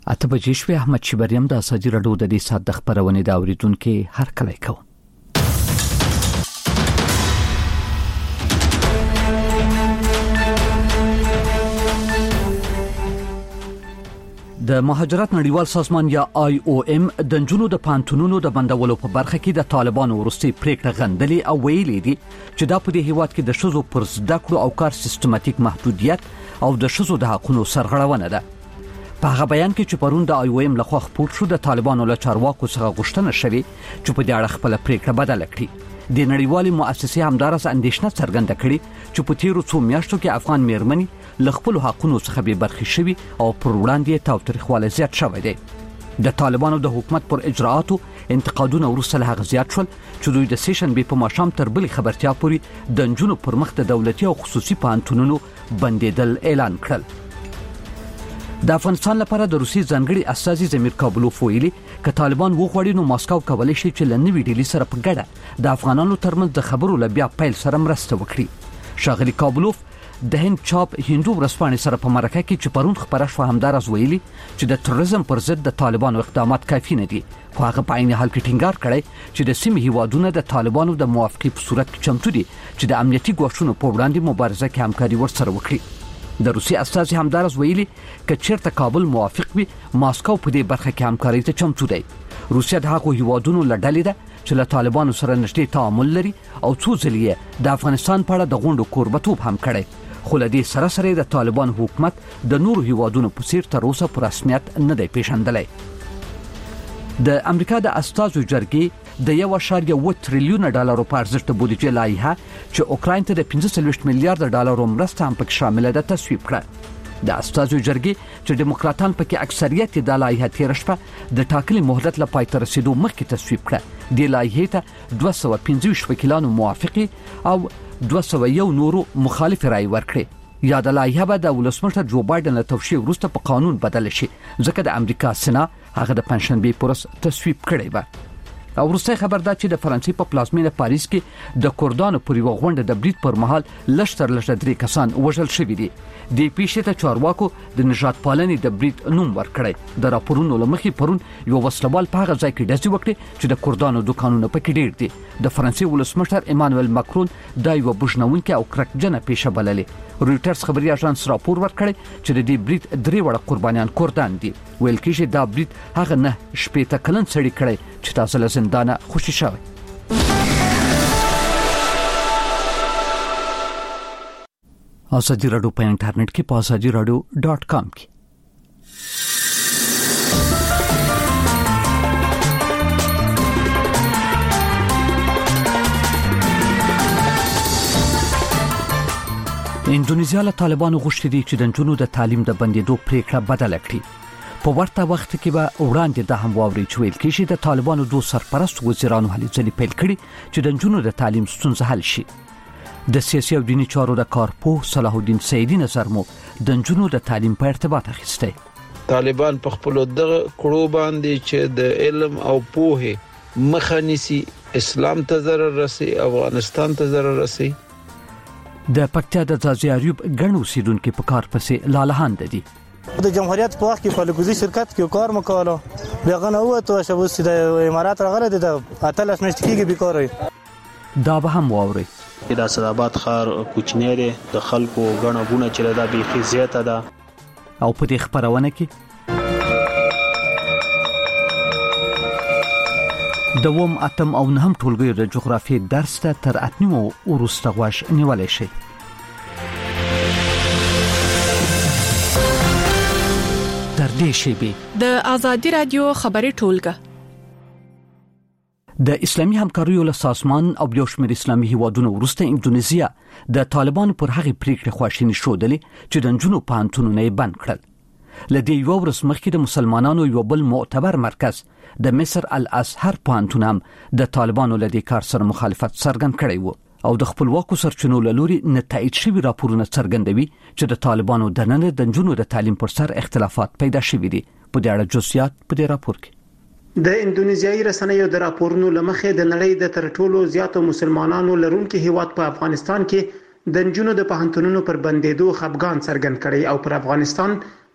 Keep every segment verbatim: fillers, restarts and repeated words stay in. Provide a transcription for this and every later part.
اته بجې شوې. احمد شبریم د ازادي راډیو د دې ساعت د خبرونې د اوریدونکو هر کله کو. د مهاجرت نړیوال سازمان یا آی او ام د جنونو د پانتونونو د بندولو په برخه کې د طالبانو وروستي پریکړه غندلې او ویلي دي چې دا په دې هیواد کې د شذو پر زده کړو او کار سیستماتیک محدودیت او د شذو د حقوقو سرغړونه ده. په هغه بیان کې چې پرون د آی او ام لخوا خپور شو، د طالبانو له چارواکو څخه غوښتنه شوې چې په دې اړه خپل پریکړه بدل کړي. د نړیوالې مؤسسې همدارس اندېښنه څرګنده کړې چې په تیرو څو میاشتو کې افغان میرمنې له خپل حقوقو څخه به برخې شوي او پر وړاندې تاوتریخوالی زیات شوی دی. د طالبانو د حکومت پر اجراءاتو انتقادونه وروسته له هغه زیات شول چې دوی د سیشن به په ماشام تر بلې خبرتیا پورې د جنونو پر مخ د دولتي او خصوصي پانتونونو بندیدل اعلان کړل. د افغانستان لپاره د روسي ځانګړي استازي زمیر کابلوف ویلي ک طالبان وغوړي نو ماسکو کولای شي چې لنوي ډیلی سره په ګډه د افغانانو ترمنځ د خبرو لبیا پیل سره مرسته وکړي. شاغلي کابلوف د هند چاپ هندو ورسپانې سره په مرکه کې چې پرون خبره شو همدارز ویلي چې د تروریزم پر ضد د طالبانو اقدامات کافي نه دي، خو هغه په عین حال کې ټینګار کړی چې د سیمې هیوادونو د طالبانو د موافقې په صورت کې چمتو دي چې د امنیتي ګواښونو په وړاندې مبارزه کې همکاري ورسره وکړي. د روسي استازي همدارز ویلي ک چیرته کابل موافق وي ماسکو په دې برخه کې همکاري ته چمتو دی. روسیا د هغو هیوادونو لړلې ده چې له طالبانو سره نږدې تعامل لري او څو ځلې د افغانستان په اړه د غونډو کوربتوب هم کړی، خو له دې سره سره د طالبان حکومت د نورو هیوادونو په څیر تر اوسه پر رسمیت نه دی پیژندلی. د امریکا د استازو جرګې د یو اشاریه اووه تریلیونه ډالرو په ارزښت د بودیجې لایحه چې اوکراین ته د پنځه څلوېښت میلیارډ ډالرو مرسته هم پکې شامله ده تصویب کړه. د استازو جرګې چې ډیموکراتان پکې اکثریت د لایحه تیر شپه د ټاکلي مهلت له پای ته رسیدو مخکې تصویب کړه. د لایحې ته دوه سوه پنځه ویشت وکیلانو موافقه او دوه سوه یو نورو مخالف رائے ورکړي. یا د لایحه به د ولسمشر جو بایدن له توشیح وروسته په قانون بدل شي ځکه د امریکا سنا هغه د پنځشنبه پورس تصویب کړی و. او وروسته خبر ده چې د فرانسې په پلازمینه پاریس کې د کردانو پر یو غونډه د برید پر مهال لشتر لشتر درې کسان وژل شوي دي. د پیښې ته چارواکو د نجات پالنې د برید نوم ورکړی. د راپورونو لمخې پرون یو وسلوال په هغه ځای کې ډزې وکړي چې د کردانو دکانونه پکې ډیر دي. د فرانسې ولسمشر ایمانوئل ماکرون دا یو بوجنونکې او کرکجنه پیښه بللې. رويټرز خبري اژانس راپور ورکړی چې د دې برید درې وړه قربانیان کردان دي. ویل کېږي دا برید هغه نه شپېته کلن سړی کړی چې تاسو له زندانه خوشي شوی. ازادي راډیو په انټرنیټ کې په ازادي راډیو ډاټ کام کې. اندونیزیا له طالبانو غوښتي دي چې د جنونو د تعلیم د بندیدو پریکړه بدل کړي. په ورته وخت کې به وړاندې د هم واوري چې ویل کېږي د طالبانو دوه سرپرست وزیرانو هلې ځلې پیل کړي چې د جنونو د تعلیم ستونزه حل شي. د سیاسي او دیني چارو د کارپوه صلاح الدین سیدی نظر مو د جنونو د تعلیم په ارتباط اخیسته. طالبان په خپل دغه کړو باندې چې د علم او پوهه مخنیسي اسلام ته ضرر رسي، افغانستان ته ضرر رسي. د پکتیا د ځاځي ایوب ګڼو سیدونکو په کار پسې لالهاند دي. د جمهوریت په وخت کې په لګوزي شرکت کې کار مکولو بیا غنه وته چې وس د امارات راغله د اتلس میاشتې کې بیکاره دا به هم واوري. د اسداباد ښار کوچنی دی، د خلکو غنه غونه چې دا به زیاته ده. او په دې خبرونه کې دوم اتم او نهم ټولګیو د جغرافیې درس ته تر اتنیمو وروسته غوښ نیولای شي. تر دې شی به د ازادي رادیو خبري ټولګه د اسلامي همکاریو له سازمان او یو شمېر اسلامي هیوادونو وروسته اندونیزیا د طالبانو پر هغه پریکړه خواشینی شودلې چې د جنونو پانتونونه بند کړل. لدې یو ورځ مخکې د مسلمانانو یو بل معتبر مرکز د مصر الازهر پانتون هم د طالبانو لدې کار سره مخالفت څرګند کړی وو او د خپلواکو سرچینو لوري نتایج شوی راپورونه څرګندوي چې د طالبانو د نن د جنونو د تعلیم پر سر اختلافات پیدا شوي دي. په دې اړه جزئیات په دې راپور کې. د اندونیزیایي رسنیو د راپورونو لمخې د نړۍ د تر ټولو زیاتو مسلمانانو لرونکو هیواد په افغانستان کې د جنونو د پوهنتونونو پر بندیدو خپګان څرګند کړي او پر افغانستان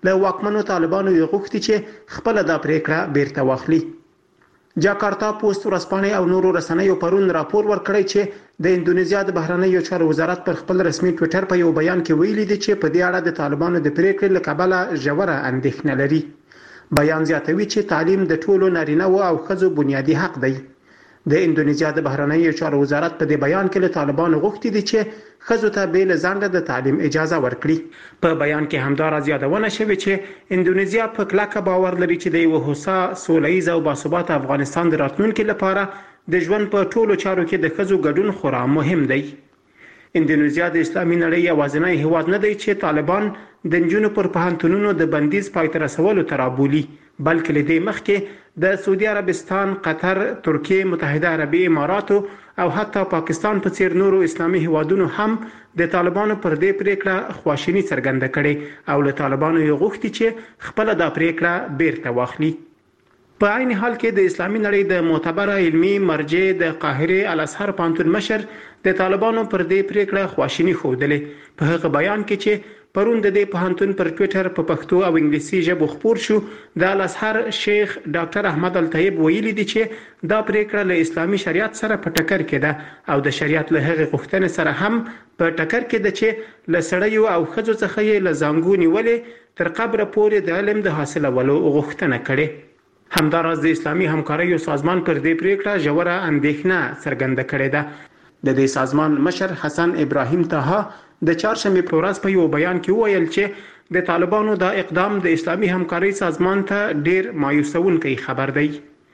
له واکمنو طالبانو یې غوښتي چې خپل د پریکړه بیرته واخلي. جاکارتا پوسټ ورځپاڼې او نورو رسنیو پرون راپور ورکړی چې د اندونیزیا د بهرنیو چارو وزارت پر خپل رسمي ټوئیټر په یو بیان کې ویلي دی چې په دې اړه د طالبانو د پریکړې له کبله ژوره اندېښنه لري. بیان زیاتوي چې تعلیم د ټولو نارینه او ښځو بنیادي حق دی. د اندونیزیا د بهرنیو چارو وزارت په دې بیان کې له طالبانو غوښتي دي چې ښځو ته بې له ځنډه د تعلیم اجازه ورکړي. په بیان کې همداراز یادونه شوې چې اندونیزیا په کلکه باور لري چې د یو هوسا سولیز او باثباته افغانستان د راتلونکي لپاره د ژوند په ټولو چارو کې د ښځو ګډون خورا مهم دی. اندونیزیا د اسلامي نړۍ یوازینی هیواد نه دی چې طالبان د نجونو پر پوهنتونونو د بندیز پای ته رسولو ته رابولي، بلکې له دې مخکې د سعودي عربستان، قطر، ترکیه، متحده عربي اماراتو او حتی پاکستان په څیر نورو اسلامي هیوادونو هم د طالبانو پر دې پریکړه خواشینی څرګنده کړي او له طالبانو یې غوښتي چې خپل د پریکړه بیرته واخلي. په عین حال کې د اسلامي نړۍ د معتبره علمي مرجع د قاهره الازهر پوهنتون مشر د طالبانو پر دې پریکړه خواشینی ښودلې. په هغه بیان کې چې پرون د دې پوهنتون پر ټوئیټر په پښتو او انګلیسي ژبه خپور شو، د الازهر شیخ ډاکټر احمد الطیب ویلي دی چې دا پریکړه له اسلامي شریعت سره په ټکر کې ده او د شریعت له هغې غوښتنې سره هم په ټکر کې ده چې له سړیو او ښځو څخه یې له زانګو نیولې تر قبره پورې د علم د حاصلولو غوښتنه کړې. همداراز د اسلامي همکاریو سازمان پر دې پریکړه ژوره اندېښنه څرګنده کړې ده. د دې سازمان مشر حسن ابراهیم طه د چهارشنبه په ورځ په یو بیان کې وویل چې د طالبانو دا اقدام د اسلامي همکاري سازمان ته ډیر مایوسونکی خبر دی.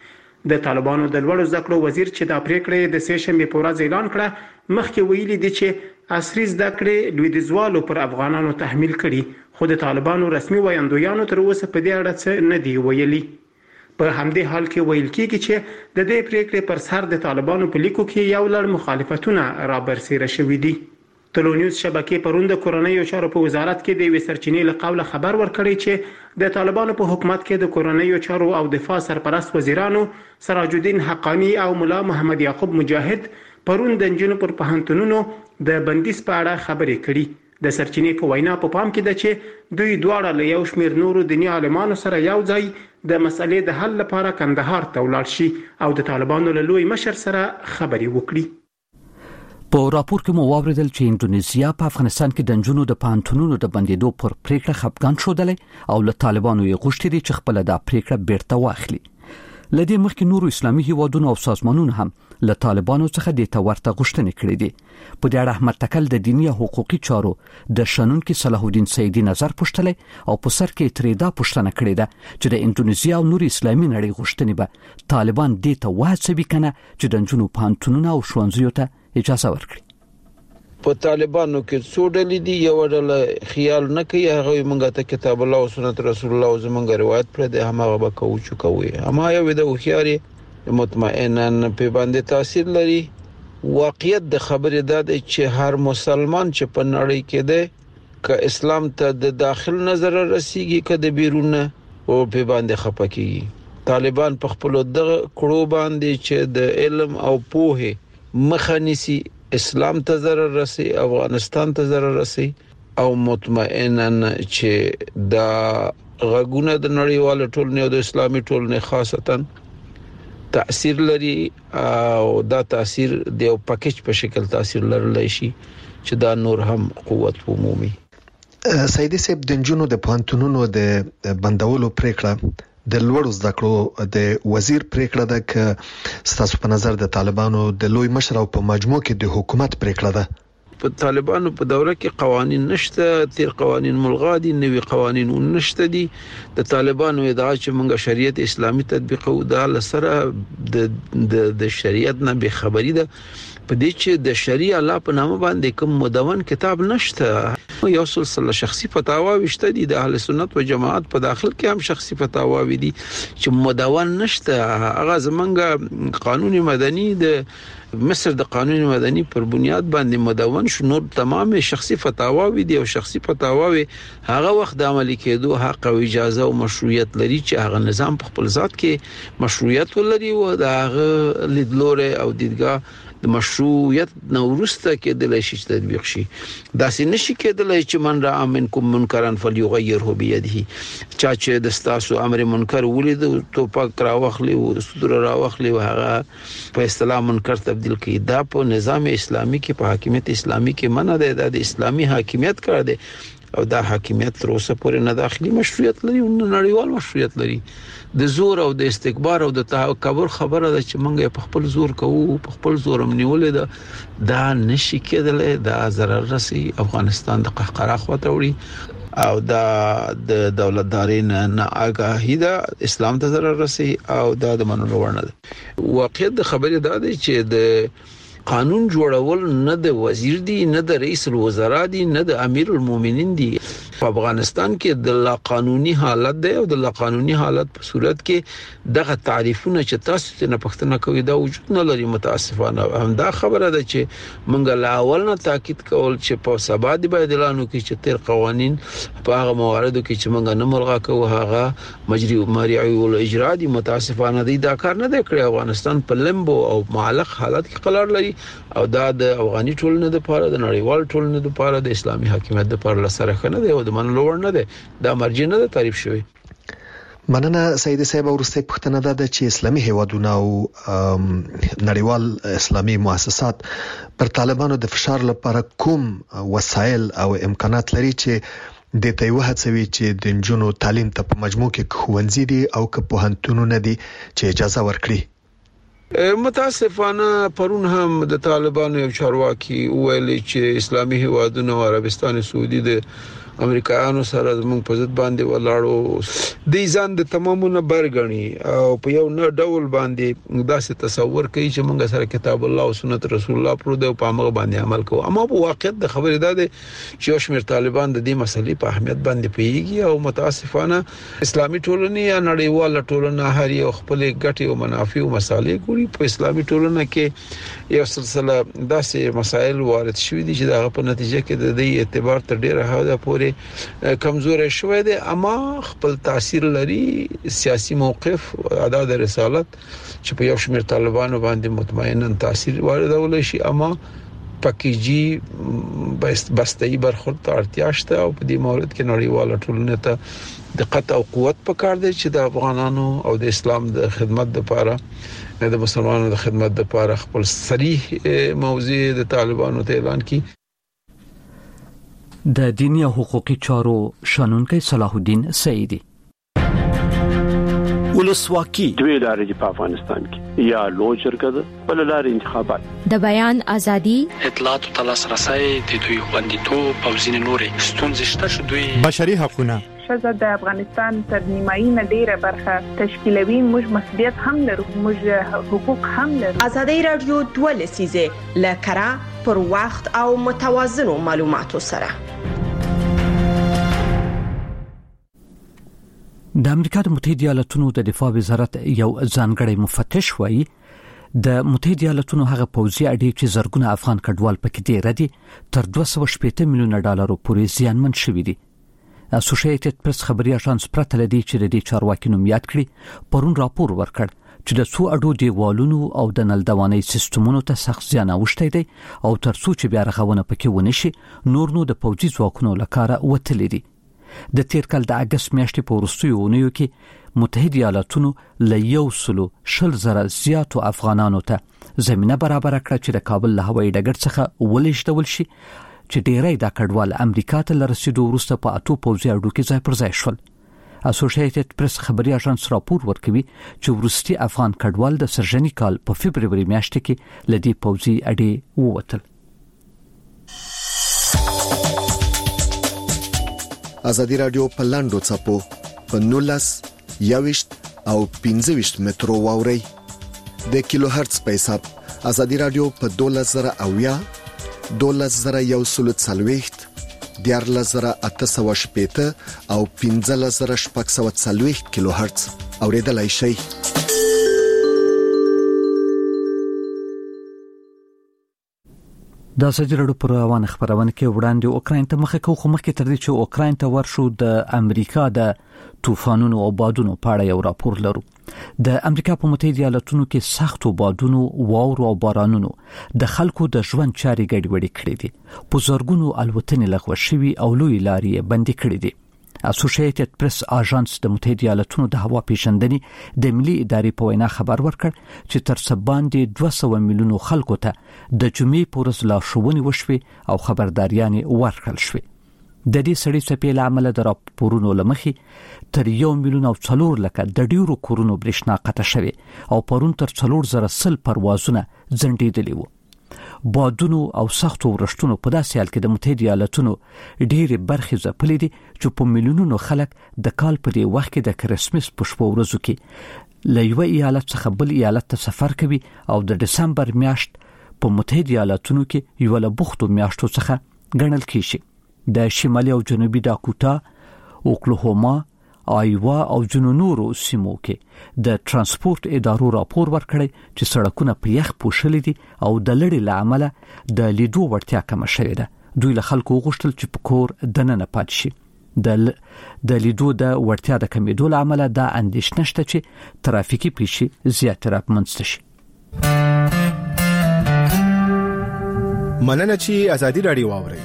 د طالبانو د لوړو زده کړو وزیر چې دا پریکړه د سه شنبه په ورځ اعلان کړه، مخکې ویلي دی چې عصري زده کړې لویدیځوالو پر افغانانو تحمیل کړي، خو د طالبانو رسمي وایندویانو تر اوسه په دې اړه څه نه دی ویلي. په همدې حال کې ویل کېږي چې د دې پریکړې پر سر د طالبانو په لیکو کې یو لړ مخالفتونه رابرسېره شوي دي. تلونیوز شبکې پرون د کورنیو چارو په وزارت کې د یوې سرچینې له قوله خبر ورکړی چې د طالبانو په حکومت کې د کورنیو چارو او دفاع سرپرست وزیرانو سراج الدین حقانی او مولا محمد یعقوب مجاهد پرون د نجونو پر پوهنتونونو د بندیز په اړه خبرې کړي. د سرچینې په وینا په پام کې ده چې دوی دواړه له یو شمېر نورو دیني عالمانو سره یو ځای د مسلې د حل لپاره کندهار ته ولاړ شي او د طالبانو له لوی مشر سره خبرې وکړي. په راپور کې مو واوریدل چې اندونیزیا په افغانستان کې د نجونو د پوهنتونونو د بندیدو پر پریکړه خپګان ښودلې او له طالبانو یې غوښتي دي چې خپل د پریکړه بیرته واخلي. لدې مخکې نورو اسلامي هیوادونو او سازمانونو هم له طالبانو څخه د تورته غوښتنې کړې دي. په دې اړه احمد تکل د دینی او حقوقي چارو د شنونکو صلاح الدین سیدی نظر پوښتلې او په سر کې ترې دا پوښتنه کړې ده چې د اندونیزیا او نورو اسلامي نړۍ غوښتنې به طالبان دې ته وهڅوي کنه چې د نجونو پوهنتونونو او ښوونځیو ته اجازه ورکړي. په طالبانو کې څو ډلې دي، یو ډله خیال نه کوي، هغه موږ ته کتاب الله او سنت رسول الله زمونږ روایت پر دې همغه به کوو چې کوي. اما یو د خوخياري مطمئنا په باندې تاثیر لري. واقعیت د خبرې ده چې هر مسلمان چې په نړۍ کې ده ک اسلام ته د داخل نظر رسیږي ک د بیرونه او په باندې خپکیږي. طالبان په خپل دغه کړو باندې چې د علم او پوهه مخنیسي اسلام ته ضرر رسي، افغانستان ته ضرر رسي او مطمئنا چې دا غږونه د نړیوال ټولنې او د اسلامي ټولنې خاصتا تاثیر لري او دا تاثیر د یو پکیج په شکل تاثیر لرلی شي چې دا نور هم قوت ومومي. سیدی صاحب، د نجونو د پوهنتونونو د بندولو پریکړه د لوړو زده کړو د وزیر پریکړه ده ک ستاسو په نظر د طالبانو د لوی مشر او په مجموع کې د حکومت پریکړه ده؟ په طالبانو په دوره کې قوانين نشته، تیر قوانين ملغا دي، نوي قوانين نشته دي. د طالبانو ادعا چې موږ شریعت اسلامي تطبیقو دا لسره د د شریعت نه به خبري ده په دې چې د شریعه الله په نامه باندې کوم مدون کتاب نشته. یو سلسله شخصي فتاوا وشته دي د اهل سنت و جماعت په داخل کې هم شخصي فتاوا وي دي چې مدون نشته. هغه زمونږ قانون مدني د مصر د قانون مدني پر بنیاد باندې مدون شو، نور تمام شخصي فتاوا وي دي او شخصي فتاوا وي هغه وخت د عملي کېدو حق او اجازه او مشروعیت لري چې هغه نظام په خپل ذات کې مشروعیت ولري او د هغه لیدلوره او دیدګاه د مشروعیت نورسته کېدلای شي تطبیق شي. دا سې نشي کېدلای چې من را منکم منکرن فلیغیره بيده، چا چې د ستاسو امر منکر ولید تو پاک را واخلي او صدور را واخلي او هغه په اصطلاح منکر تبديل کړي. دا په نظام اسلامي کې په حاکمیت اسلامي کې منع ده، د اسلامي حاکمیت کار دی او دا حاکمیت تر اوسه پورې نه داخلي مشروعیت لري او نړیوال مشروعیت لري. د زور او د استکبار او د تکبر خبره ده چې موږ په خپل زور کوو، په خپل زور منولې ده، دا نشي کېدلی. دا ضرر رسي افغانستان د قهقرا خواته وړي او دا د دولتدارین نه آگاهی ده اسلام ته ضرر رسي او دا د منلو وړ نه ده. واقعیت د خبرې دا دی چې د قانون جوړول نه د وزیر دی، نه د رئیس الوزرا دی، نه د امیر المؤمنین دی. په افغانستان کې د لا قانوني حالت دی او د لا قانوني حالت په صورت کې دغه تعریفونه چې تاسو ته نه پښتنه کوي دا وجود نه لري. متاسفانه هم دا خبره ده چې موږ لا اول نه تاکید کول چې په سبا دی باید اعلان وکړي چې تیر قوانين په هغه مواردو کې چې موږ نه ملغا کوو هغه مجري مرعي او اجرا دي. متاسفانه دی دا کار نه دی کړی. افغانستان په لمبو او معلق حالت کې قرار لري او دا د افغاني ټولنې لپاره، د نړیوال ټولنې لپاره، د اسلامي حاکمیت لپاره لسره خنه دی او د منلو وړ نه دی. دا مرجع نه ده تعریف شوی. مننه سید صاحب. ورسته پښتنه ده چې اسلامي هیوادونه او نړیوال اسلامي مؤسسات پر طالبانو د فشار لپاره کوم وسایل او امکانات لري چې د تیوه هڅوي چې د جنونو تعلیم ته په مجموع کې خوندزي دي او که په هنتونونه دي چې اجازه ورکړي؟ متاسفانه پرون هم د طالبانو یو چارواکي ویلي چې اسلامي هیوادونو او عربستان سعودي د امریکایانو سره موږ په ضد باندې ولاړو، د ځان د تمامونه برګنی او په یو نه ډول باندې داسې تصور کوي چې موږ سره کتاب الله او سنت رسول الله پر د په هغه باندې عمل کوو. اما په واقعیت د خبرې ده چې یو شمېر طالبان د دې مسلې په اهمیت باندې پیږي او متاسفانه اسلامي ټولنه یا نړیواله ټولنه هر یو خپل ګټي او منافع او مصالح ګوري. په اسلامي ټولنه کې یو سلسله داسې مسایل وارد شوي دي چې دغه په نتیجه کې د دې اعتبار تر ډیره حده پورې کمزورې شوې ده. اما خپل تاثیر لري سیاسي موقف ادا د رسالت چې په یو شمېر طالبانو باندې مطمئنا تاثیر واردول شي. اما پکیجی بسته‌ای برخورد ته اړتیا شته او په دې مورد کې نړیواله ټولنه ته دقت او قوت پکار دی چې د افغانانو او د اسلام د خدمت لپاره، د مسلمانانو د خدمت لپاره خپل صریح موضوع د طالبانو ته اعلان کړي. د دینی او حقوقي چارو شانونکی صلاح الدین سعیدی. ولسواکي دوی لارې په افغانستان کې یا لوی شرکت بل لارې انتخابات، د بیان ازادي، اطلاعات او تلاسرسي د دوی خوندیتوب او ځینې نورې ستونزې شته چې دوی بشري حقوقونه شزه د افغانستان تر نیمایي نه ډیره برخه تشکیلوي. موږ مسؤلیت هم لرو، موږ حقوق هم لرو. ازادي رادیو دوه لسیزه لکرا پر وخت او متوازنو معلوماتو سره. د امریکا د متحده ایالاتونو د دفاع وزارت یو ځانګړی مفتش وایي د متحده ایالاتونو هغه پوځي اډې چې زرګونه افغان کډوال پکې دي ردي تر دوه سوه شپږ میلیونه ډالر پورې زیانمن شوي دي. اسوسییټډ پریس خبري اژانس پرته لدی چې د دې چارواکي نوم یاد کړي پرون راپور ورکړ چې د څو اډو دیوالونو او د نل دوانۍ سیستمونو ته سخت زیان اوښتی دی او تر څو چې بیا رغونه پکې ونشي نور نو د پوځي ځواکونو لکاره وتلې دي. د تیر کال د اگست میاشتې په وروستیو اونیو کې متحده ایالاتونو له یو سلو شل زره زیاتو افغانانو ته زمينه برابر کړه چې د کابل له هوایي ډګر څخه ولېږدول شي چې ډیری د کډوال امریکا ته لرسېدو وروسته په اتو پوځي اډو کې ځای پر ځای شول. اسوسییټډ پریس خبري اژانس راپور ورکوي چې وروستي افغان کډوال د سرجنی کال په فبرवरी میاشت کې لدی پوځي اډې ووتل. ازادي رادیو په لاندو چپو په نولس یاوشت او پنځه ویشت مترو واوري د کیلو هرتز په حساب. ازادي رادیو په دولس زره اویا دولس زره یو سلو څلويخت دیارلس زره اته سوه شپېته او پنځلس زره شپږ سوه څلويخت کیلو هرتز اوریدلای شئ. د سجرړو پر روان خبرونه کې وړاندې اوکرين ته مخه کوي، خو مخکې تر دې چې اوکرين ته ورشو د امریکا د طوفانونو او بادونو په اړه یو راپور لرو. د امریکا په متحده ایالاتونو کې سختو بادونو، واورو او بارانونو د خلکو د ژوند چاري ګډوډې کړې دي. په زورګونو الوتنې لغوه شوي او لوی لارې بندي کړې دي. اسوسییټډ پریس اژانس د متحده ایالاتونو د هوا پیژندنې د ملي ادارې په وینا خبر ورکړ چې تر څه باندې دوه سوه میلیونو خلکو ته د جمعې په ورځ لارښوونې وشوي او خبرداریانې ورکړل شوې. د دې سړي څپې له امله د راپورونو له مخې تر یو میلیون او څلور لکه د ډیرو کورونو برېښنا قطع شوې او پرون تر څلور زره سل پروازونه ځنډېدلي وو. بادونو او سختو ورښتونو په داسې حال کې د متحده ایالاتونو ډېرې برخې ځپلې دي چې په میلیونونو خلک د کال په دې وخت کې د کرسمس په شپو ورځو کې له یو ایالت څخه بل ایالت ته سفر کوي او د دسمبر میاشت په متحده ایالاتونو کې یو له بوختو میاشتو څخه ګڼل کیږي. د شمالي او جنوبي داکوتا، اوکلاهوما، آیوا او جنونورو سیمو کې د ترانسپورت ادارو راپور ورکړی چې سړکونه په یخ پوښلي دي او د لړۍ له امله د لیدو وړتیا کمه شوې ده. دوی له خلکو وغوښتل چې په کور دننه پاتې شي. د د لیدو د وړتیا د کمیدو له امله دا اندېښنه شته چې ترافیکي پیښې زیاتې رامنځته شي. مننه چې ازادي راډیو واورئ.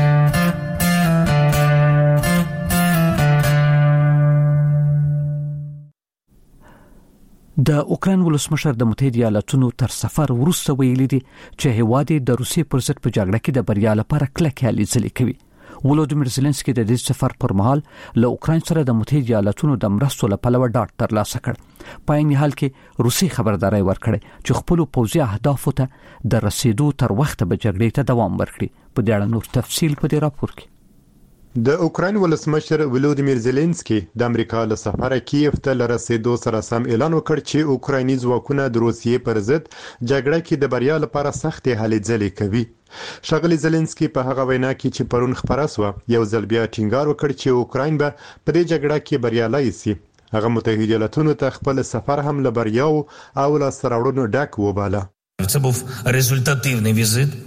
د اوکرين ولسمشر د متحده ایالاتونو تر سفر وروسته ویلي دي چې هیواد د روسیې پر ضد په جګړه کې د بریا لپاره کلکې هلې ځلې کوي. ولودیمیر زيلنسکي د دې سفر پر مهال له اوکرين سره د متحده ایالاتونو د مرستو لپاره ډاډ ترلاسه کړ. په عین حال کې روسي خبرداري ورکړه چې خپل پوځي اهدافو ته د رسیدو تر وخت به جګړې ته دوام ورکړي. په دې اړه نور تفصیل په دې راپور کې. د اوکرين ولسمشر ولودیمیر زيلنسکي د امریکا له سفره کیف ته لرسېدو سره سم اعلان وکړ چې اوکرایني ځواکونه د روسیې پر ضد جګړه کې د بریا لپاره سختې هلې ځلې کوي. ښاغلي زيلنسکي په هغه وینا کې چې پرون خبره سوه یو ځل بیا ټینګار وکړ چې اوکراین به په دې جګړه کې بریالي شي. هغه متحده ایالاتونو ته خپل سفر هم له بریاو او لاسته راوړنو ډک وباله. Це був результативний візит.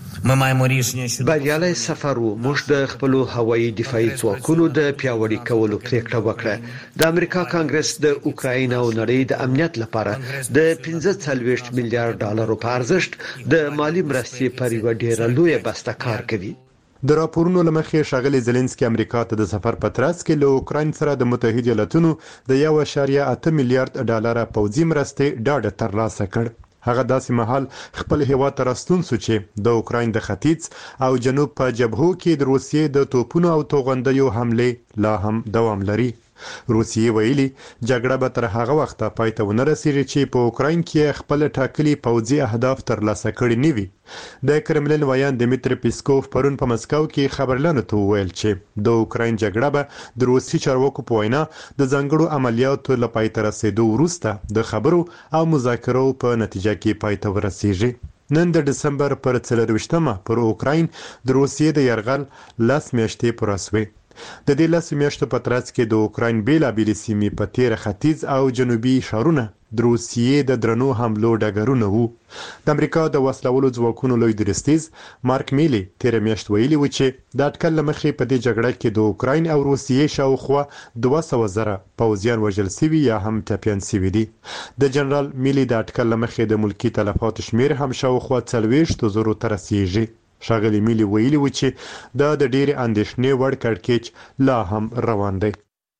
بریالي سفر وو. موږ د خپل هوایي دفاعي ځواکونو د پیاوړي کولو پریکړه وکړه. د امریکا کانګرس د اوکراین او نړۍ د امنیت لپاره د پنځه څلوېښت میلیارډ ډالرو په ارزښت د مالی مرستې پر یو ډېر لوی بسته کار کوي. د راپورونو لمخې ښاغلي زيلنسکي امریکا ته د سفر په ترڅ کې له اوکراین سره د متحده ایالاتونو د یو اعشاریه اته میلیارډ ډالر پوځي مرستې ډاډ ترلاسه کړ. هغه داسې مهال خپل هیواد ته راستون سو چې د اوکراین د ختیځ او جنوب په جبهو کې د روسیې د توپونو او توغندیو حمله لا هم دوام لري. روسیې ویلي جګړه به تر هغه وخته پای ته ونه رسیږي چې په اوکراین کې خپل ټاکلي پوځي اهداف ترلاسه کړي نه وي. د کرملین ویان دمیتری پیسکوف پرون په مسکو کې خبرلانو ته وویل چې د اوکراین جګړه به د روسي چارواکو په وینا د ځانګړو عملیاتو له پای ته رسیدو وروسته د خبرو او مذاکرو په نتیجه کې پای ته ورسیږي. نن د دسمبر پر څلرویشتمه پر اوکراین د روسیې د یرغل لس میاشتې پوره شوې. د دې لس میاشتو په ترڅ کې د اوکراین بیلابېلې سیمې په تیر ختیځ او جنوبي ښارونه د روسیې د درنو حملو ډګرونه وو. د امریکا د وسلوالو ځواکونو لوی درستیز مارک میلی تیر میاشت ویلي و چې د اټکل لمخې په دې جګړه کې د اوکراین او روسیې شاوخوا دوه سوه زره پوځیان وژل شوي یا هم ټپیان شوي دي. د جنرال میلی د اټکل لمخې د ملکی تلفاتو شمیر هم شاوخوا څلوېښت زرو ته رسیږي. ښاغلي میلی ویلي و چې دا د ډېرې اندېښنې وړ کړکېچ لا هم روان دی.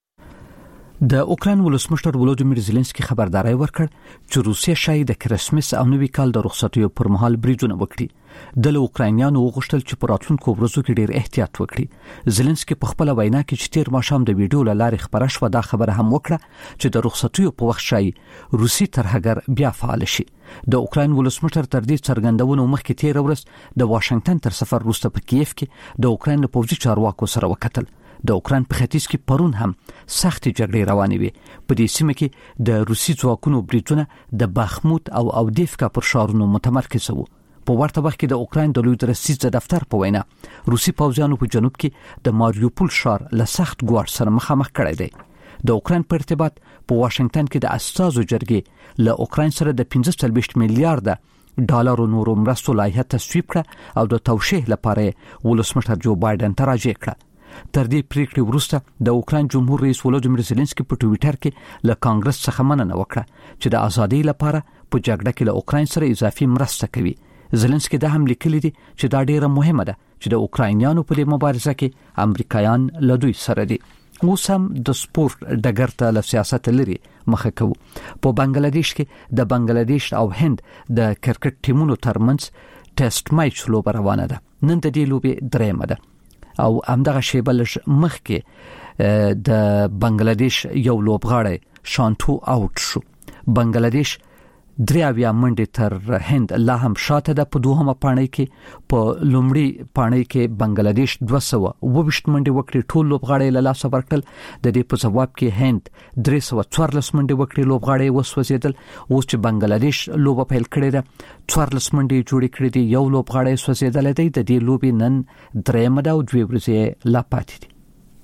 د اوکرين ولسمشر ولودیمیر زيلنسکي خبرداري ورکړ چې روسیه شاید د کرسمس او نوي کال د رخصتیو پر مهال بریدونه وکړي. د اوکراینیانو وغوښتل چې په راتلونکو ورځو کې ډېر احتیاط وکړي. زيلنسکي په خپل وینا کې چې تیر ماښام د ویډیو له لارې خبره شوه دا خبره هم وکړه چې د رخصتیو په وخت شاید روسي ترهګر بیا فعال شي. د اوکراین ولسمشر تر دې څرګندونو مخکې تیر ورځ د واشنگټن تر سفر وروسته په کیف کې د اوکراین پوځي چارواکو سره وکتل. د اوکراین په ختیځ کې پرون هم سخت جګړې روانې وي. په دې سیمه کې د روسي ځواکونو بریدونه د باخموت او اودیفکا پر ښارونو متمرکز وو. په ورته وخت کې د اوکراین د لوی درستیز دفتر په وینا روسي پوځیانو په جنوب کې د ماریوپول ښار له سخت ګواښ سره مخامخ کړی دی. د اوکراین په ارتباط په واشنگټن کې د استازو جرګې له اوکراین سره د پنځه څلوېښت میلیارډ ډالر نورو مرستو لایحه تصویب کړه او د توشیح لپاره ولسمشر جو بایدن ته راجع کړه. تر دې پریکړې وروسته د اوکراین جمهور رئیس ولودیمیر زيلنسکي په ټوئیټر کې له کانګرس څخه مننه وکړه چې د ازادۍ لپاره په جګړه کې له اوکراین سره اضافي مرسته کوي. زيلنسکي دا هم لیکلي دي چې دا ډیره مهمه ده چې د اوکراینیانو په دې مبارزه کې امریکایان له دوی سره دي. اوس هم د سپورت ډګر ته له سیاست لري مخه کوو. په بنگلاديش کې د بنگلاديش او هند د کرکټ ټیمونو ترمنځ ټیسټ میچ لوبه روانه ده. نن د دې لوبې درېمه ده او همدغه شیبه لږ مخکې د بنگلاديش یو لوبغاړی شانتو اوټ شو. بنگلاديش دریاویا منډه تر هند لا هم شاته ده. په دوهمه پاڼۍ کې په لومړی پاڼۍ کې بنگلاديش دوه سوه اووه ویشت منډه وکړي، ټول لوبغاړي له لاسه ورکړل. د دې په جواب کې هند درې سوه څوارلس منډه وکړي، لوبغاړي وسوځیدل. اوس چې بنگلاديش لوبه پیل کړې ده څوارلس منډه جوړې کړې دي، یو لوبغاړی سوځیدل دی. د دې لوبې نن درېمه ده او دوه ورځې لا پاتې دي.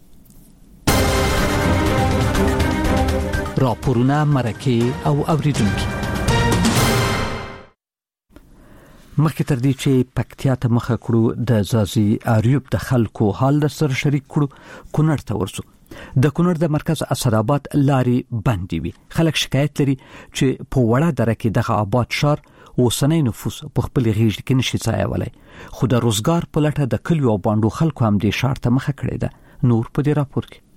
راپورونه مرکه او اوریدونکو مخکې تر دې چې پکتیا ته مخه کړو د زازي اریوب د خلکو حال در سره شریک کړو، کونړ ته ورسو. د کونړ د مرکز اسداباد لارې بندي وي. خلک شکایت لري چې په وړه دره کې دغه آباد شهر اوسنی نفوس په خپل غیږ کې نشي ځایولای، خو د روزګار په لټه د کلیو او باندو خلکو هم د شهر ته مخه کړې ده. نور په دې راپور کې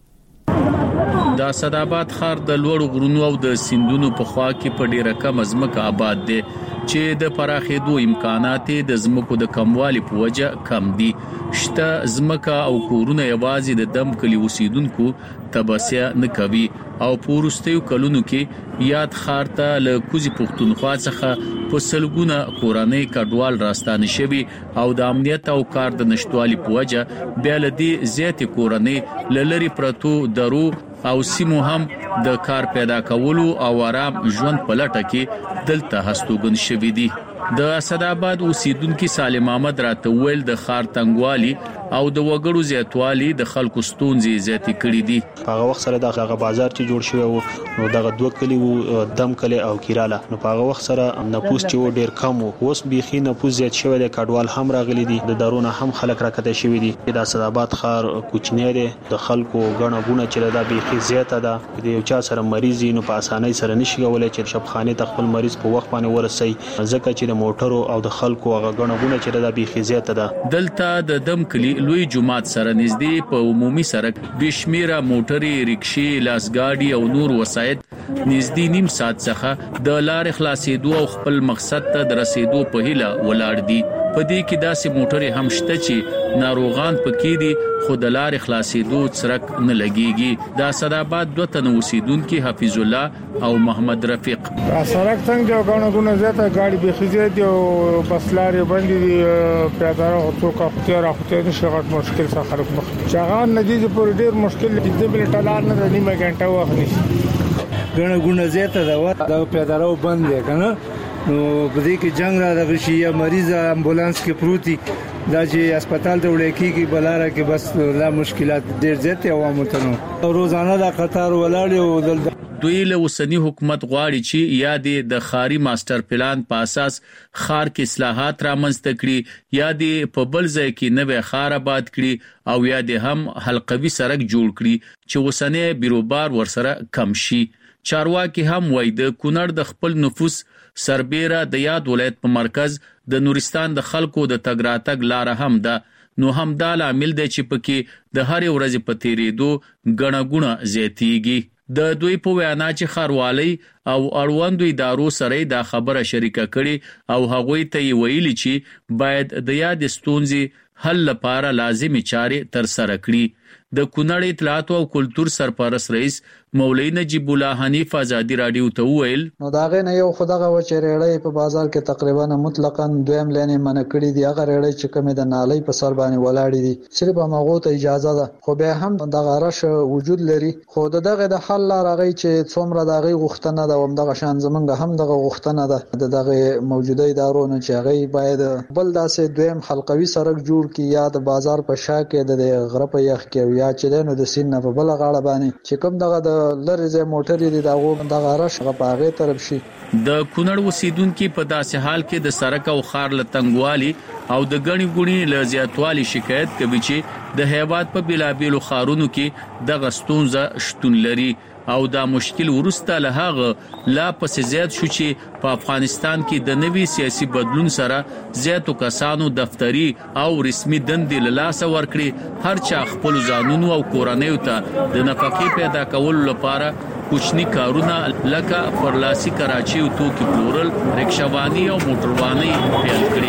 د اسداباد ښار د لوړو غرونو او د سیندونو په خوا کې په ډیره کم ځمکه آباد دي چې د پراخېدو امکانات د ځمکو د کموالي په وجه کم دي. شته ځمکه او کورونه یوازې د دم کلی اوسیدونکو تبصره نه کوي او پورستیو کلونو کې یاد ښار ته له کوزي پښتونخوا څخه په سلګونه کورانې کډوال راستانه شوي او د امنیت او کار د نشټوالي په وجه بیا لدی زیات کورانې لری پرتو درو او سیمو هم د کار پیدا کولو او آرام ژوند په لټه کې دلته هستوګن شوي دي. د اسداباد اوسیدونکو سالم احمد راته ویل د خار تنګوالي او د وګړو زیاتوالي د خلکو ستونزې زیاتې کړې دي. هغه وخت سره دغه بازار چې جوړ شوی وو نو دغه دوه کلی وو، دم کلی او کیراله، نو په هغه وخت سره نفوس چې و ډیر کم وو. اوس بيخي نفوس زیات شوی دی، کډوال هم راغلي دي، د دارونه هم خلک راکته شوی دي. د اسداباد خار کوچنی دی، د خلکو غڼه غونه چې دا بيخي زیاته ده. د یو چا سره مریض نو په اسانۍ سره نشي کولای چې شپخانه ته خپل مریض په وخت باندې ورسي، ځکه چې د موټرو او د خلکو هغه غڼه غونه چې دا بيخي زیاته ده. دلته د دم کلی لوی جماعت سره نږدې په عمومي سړک بشمیره موټرې، رکشې، لاسګاډي او نور وسایط نږدې نیم ساعت څخه د لارې خلاصېدو او خپل مقصد ته د رسیدو په هیله ولاړ دي. په دې کې داسې موټرې هم شته چې ناروغان پکې دي خو د لارې خلاصېدو څرک نه لګيږي. د اسداباد دوه تن اوسیدونکو حفیظ الله او محمد رفیق سړک څنګه غاڼه غونه زیاته ګاډي به خزه دي او بس لارې باندې دي، پیاده‌رو او څوک اختیار اختیار نشي غټ مشکل سره خلک مخ چاغان نتیجه پر ډیر مشکل دي. د بل ټلار نه نیمه غنټه وخت نشي غاڼه غونه زیاته دا د پیاده‌رو بند دي کنه، نو په دې کې جنگ را دغه شي یا مریض امبولانس کې پروتي دا چې هسپتال ته وړي کیږي بلاره کې بس لا مشکلات ډیر زیات عوامو ته نو روزانه دا قطار ولاړ او دل دوی له وسنی حکومت غواړي چې یادې د خاري ماستر پلان په اساس خار کې اصلاحات رامنځته کړي، یادې په بل ځای کې نوې خار آباد کړي او یادې هم حلقوي سړک جوړ کړي چې وسنی بیروبار ورسره کم شي. چارواکي هم وایي د کونړ د خپل نفوس سربېره د یاد ولایت په مرکز د نورستان د خلکو د تګ راتګ لار هم ده، نو هم دا عامل دی چې پکې د هر ورځې په تیریدو غڼه غونه زیاتیږي. د دوی په وینا چې خاروالي او اړوندو ادارو سره دا خبره شریکه کړي او هغوی ته ویلي چې باید د یاد ستونزې حل لپاره لازمي چارې تر سره کړي. د کونړ اطلاعات او کلتور سرپرست رئیس مولوی نجیب الله حنیف ازادي رادیو ته ویل نو داغه نه یو خدغه و چې ریړې په بازار کې تقریبا مطلقاً دویم لینې منع کړې دي. هغه ریړې چې کومه د نالۍ په سر باندې ولاړې دي صرف هغه ته اجازه ده، خو به هم دغه رش وجود لري. خو دغه د حل راغی چې څومره دغه غوښتنه ده او دغه شان زمونږ هم دغه غوښتنه ده دغه موجوده ادارو نه چې هغه باید بل داسې دویم حلقوي سړک جوړ کړي یا د بازار په شا کې د غره په یخ کې باندې یا چې نو د سین نه په بل غاړه باندې چې کوم دغه د لری ځای موټر دی دغه دغه راشغه په هغه طرف شي. د کونړ اوسیدونکو په داسې حال کې د سړک او خار لتنګوالي او د غنی غونی ل زیاتوالي شکایت کوي چې د هیواد په بلابلو خارونو کې د غستونزه شتون لري او دا مشکل ورسته له هغه لا پس زیات شو چې په افغانستان کې د نوي سیاسي بدلون سره زیاتو کسانو دفتری او رسمي دندې له لاس ورکړي. هر چا خپل ځانونو او کورنیو ته د نفقې پیدا کولو لپاره کوچني کارونه لکه پرلاسي کراچي او توکي پلورل، رکشاوانی او موټروانی پیل کړي.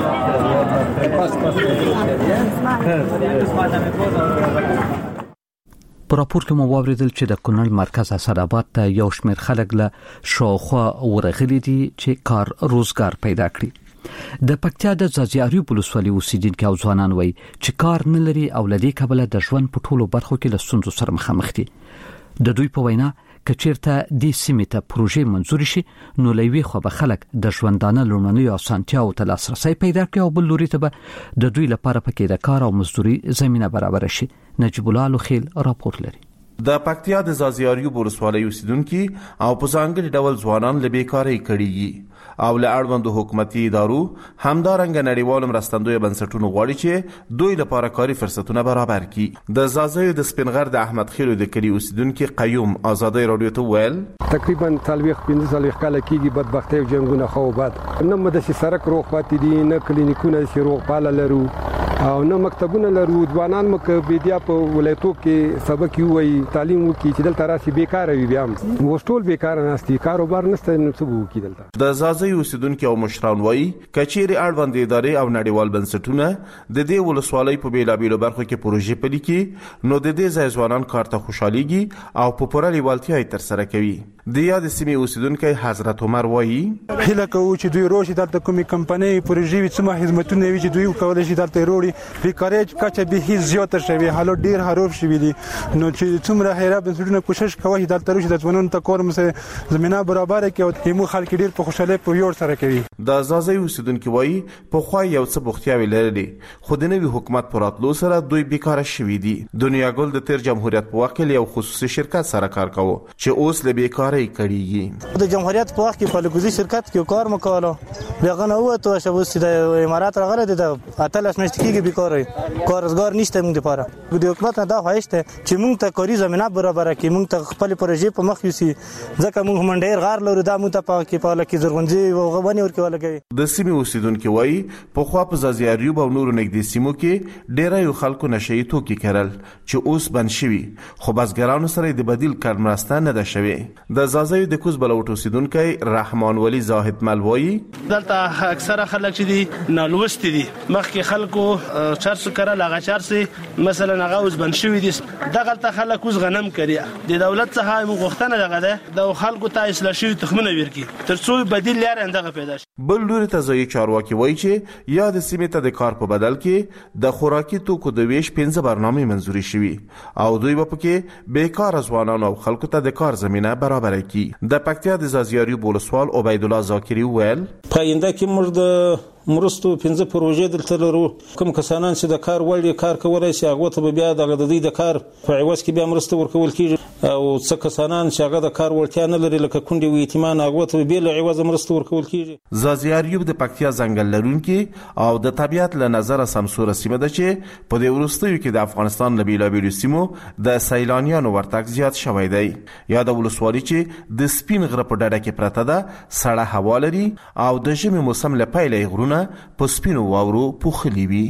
په راپور کې مو واوریدل چې د کونړ مرکز اسداباد ته یو شمېر خلک له شاوخوا ورغلي دي چې کار روزګار پیدا کړي. د پکتیا د ځاځي ولسوالۍ اوسیدونکو او ځوانان وایي چې کار نه لري او لدې کبله د ژوند په ټولو برخو کې له ستونزو سره مخامخ دي. د دوی په وینا کچیرته د سیمې ته پروژې منزور شي نو لوي خو به خلک د ژوندانه لومړنۍ اسانتیاو ته لاسرسي پیدا کړي او بل لوري ته به د دوی لپاره پکې د کار او مزدوري زمينه برابر شي. نجیب الله لوخیل راپور لري. د پکتیا د ځاځي ولسوالۍ اوسیدونکو او په ځانګړي ډول ځوانان له بیکارۍ کړي او له اړوندو حکومتي ادارو همدارنګ نړیوالو مرستندوی بنسټونو غواړي چې دوی لپاره کاري فرصتونه برابر کړي. د ځاځي د سپینغر د احمد خیلو د کلی اوسیدونکو قیوم آزادۍ رادیو ته ویل تقریبا تلويخ پنځه سال کال کېږي بدبختي او جنگونه خو بد نه مده چې سرک روغ پاتې دي نه کلینیکونه چې روغ پاله لرو او نه مکتبونه لرو. ځوانان مکه بيدیا په ولایتو کې سبق وي تعلیم وکي چې دلته راشي بیکار وي بیا وستول بیکار نه استي کاروبار نشته نو څه وکي دلته. د ځاځي اوسیدونکو او مشران وایي کچېری اړوند ادارې او نړیوال بنسټونه د دې ولسوالۍ په بیلابیلو برخو کې پروژې پلي کړي نو د دې ځای ځوانان کار ته خوشاليږي او په پوره لیوالتیا یې تر سره کوي. د یاد سیمې اوسیدونکو حضرت عمر وایي هله کوي چې دوی روشي دلته کومې کمپنۍ پروژې وي څه خدماتونه وي چې دوی کولای شي دلته وروړي بیکاري کچه به هیڅ زیاته شوی حالو ډیر خراب شوی دي نو چې څومره هیره بنسټونه کوشش کوي دلته روشي د ځوانانو ته کار مسه زمينه برابر کړي او مو خلک ډیر په خوشاله په یور سره کوي. د ځاځي اوسیدونکو وایي په خو یو څه بوختیاوي لري خو د نوي حکومت پراتلو سره دوی بیکاره شوی دي. دنیا ګل د تیر جمهوریت په وخت کې یو خصوصي شرکت سره کار کاوه چې اوس له بیکاری کړيږي. د جمهوریت په وخت کې په لګوزي شرکت کې کار وکاله بیاغه نو ته شوس د امارات راغله د اتلس مشت کېږي بیکاری کارزګار نشته موږ لپاره. د حکومت نه دا خوښته چې موږ ته کاري زمينه برابر کړي موږ ته خپل پروژې په مخ یوسي ځکه موږ هم ډیر غار لرو دا موږ ته په کې په لکه زرغونځي او غوونی ورکول کوي. د سیمې اوسیدونکو وایي په خوا په ځاځي اریوب او نورو نږدې سیمو کې ډیر یو خلکو نشي توکي کړل چې اوس بند شوی خو بسګرانو سره د بدیل کار مرسته نه ده شوی. د ځاځي د کوز بلوټ اوسیدونکو رحمان ولی زاهد ملوي دلته اکثره خلک چې دي نالوست دي مخکې خلکو چارڅ کړه لاغه چارڅ مثلا هغه اوس بند شوی دي دغه ته خلک اوس غنم کړي د دولت څخه موږ غوښتنه لغه ده د خلکو ته اصلاح شوی تخمونه ورکړي ترڅو بدیل لار اندغه پیدا شي. بل لوري ته ځای چارواکي وایي چې یا د سیمې ته د کار په بدل کې د خوراکي توکو د ویش پنځه برنامه منزوري شوی او دوی په کې بیکار ځوانان او خلکو ته د کار زمينه برابر کړي. د پکتیا د ځاځي ولسوال عبید الله زاکری ویل پاینده کې موږ د مرستو پنځه پروژې دلته لرو کوم کسانان چې د کار وړي کار کولای شي هغه ته بیا د غددي د کار په عوض کې بیا مرسته ورکول کیږي او څه کسانان چې هغه د کار وړتیا نه لري لکه کونډي او یتیمان هغه ته بیا له عوض مرسته ورکول کیږي. ځاځي اریوب د پکتیا ځنګل لرونکي او د طبيعت له نظر سمسور سیمه ده چې په دې ورستیو کې د افغانستان له بیلابیلو سیمو د سیلانیانو ورتګ زیات شوی دی. یا د ولسوالۍ چې د سپین غره په ډډه کې پرته ده سړه هوا لري او د ژمي موسم له پیلې غرونه په سپینو واورو پوښلي وي.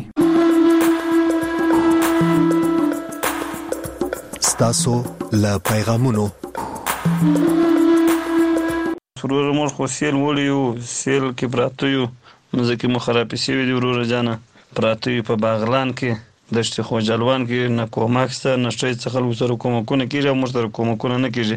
ستاسو له پیغامونو ورور مور خو سیل وړیو سیل کې پراته یو مزه کې مخرب شي وی ورور جانا پراته په باغلان کې دشت خو جلوان کې نه کوماکسته نشټي څخه وسره کومکونه کیږي مو سره کومکونه نه کیږي.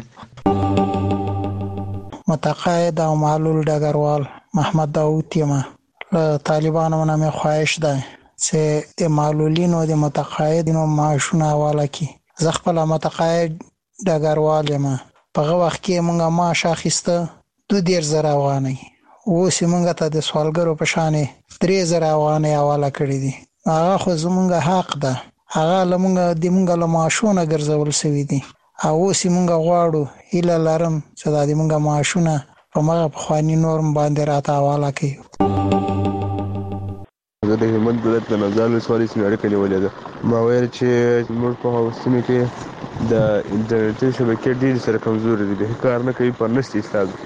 متقاعد او معلول ډګروال محمد داوود یما طالبانو نامه خواهش ده چې د معلولینو د متقاعدینو معاشونه حواله کی. زه خپل متقاعد ډګروال یم په هغه وخت کې مونږه معاش اخیسته دو ډیر زره افغانۍ اوس مونږ ته د سوالګرو په شان درې زره افغانۍ حواله کړې دي. هغه خو زمونږ حق ده هغه لمونږ د مونږ له معاشونه ګرځول سوي دي او اوس مونږ غواړو هیله لرم چې د مونږ معاشونه په مغه پخوانی نورم باندې راته حواله کړي. زه د هلمند ولایت د نازال ولسوالۍ سیمې اړیکه نیولې ده. ما ویل چې موږ په هغو سیمې کې د انټرنیټي شبکې ډېرې سره کمزورې دي، د کار نه کوي پر نشته استاد.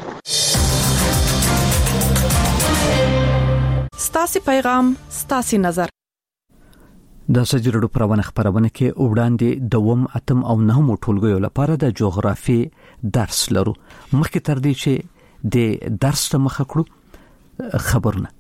ستاسي پیغام ستاسي نظر. د سجرډو پرونه خبرونه کې وړاندې دوم اتم او نهمو ټولګیو لپاره د جغرافي درس لرو. مخکې تر دې چې د درس ته مخه کړو خبرونه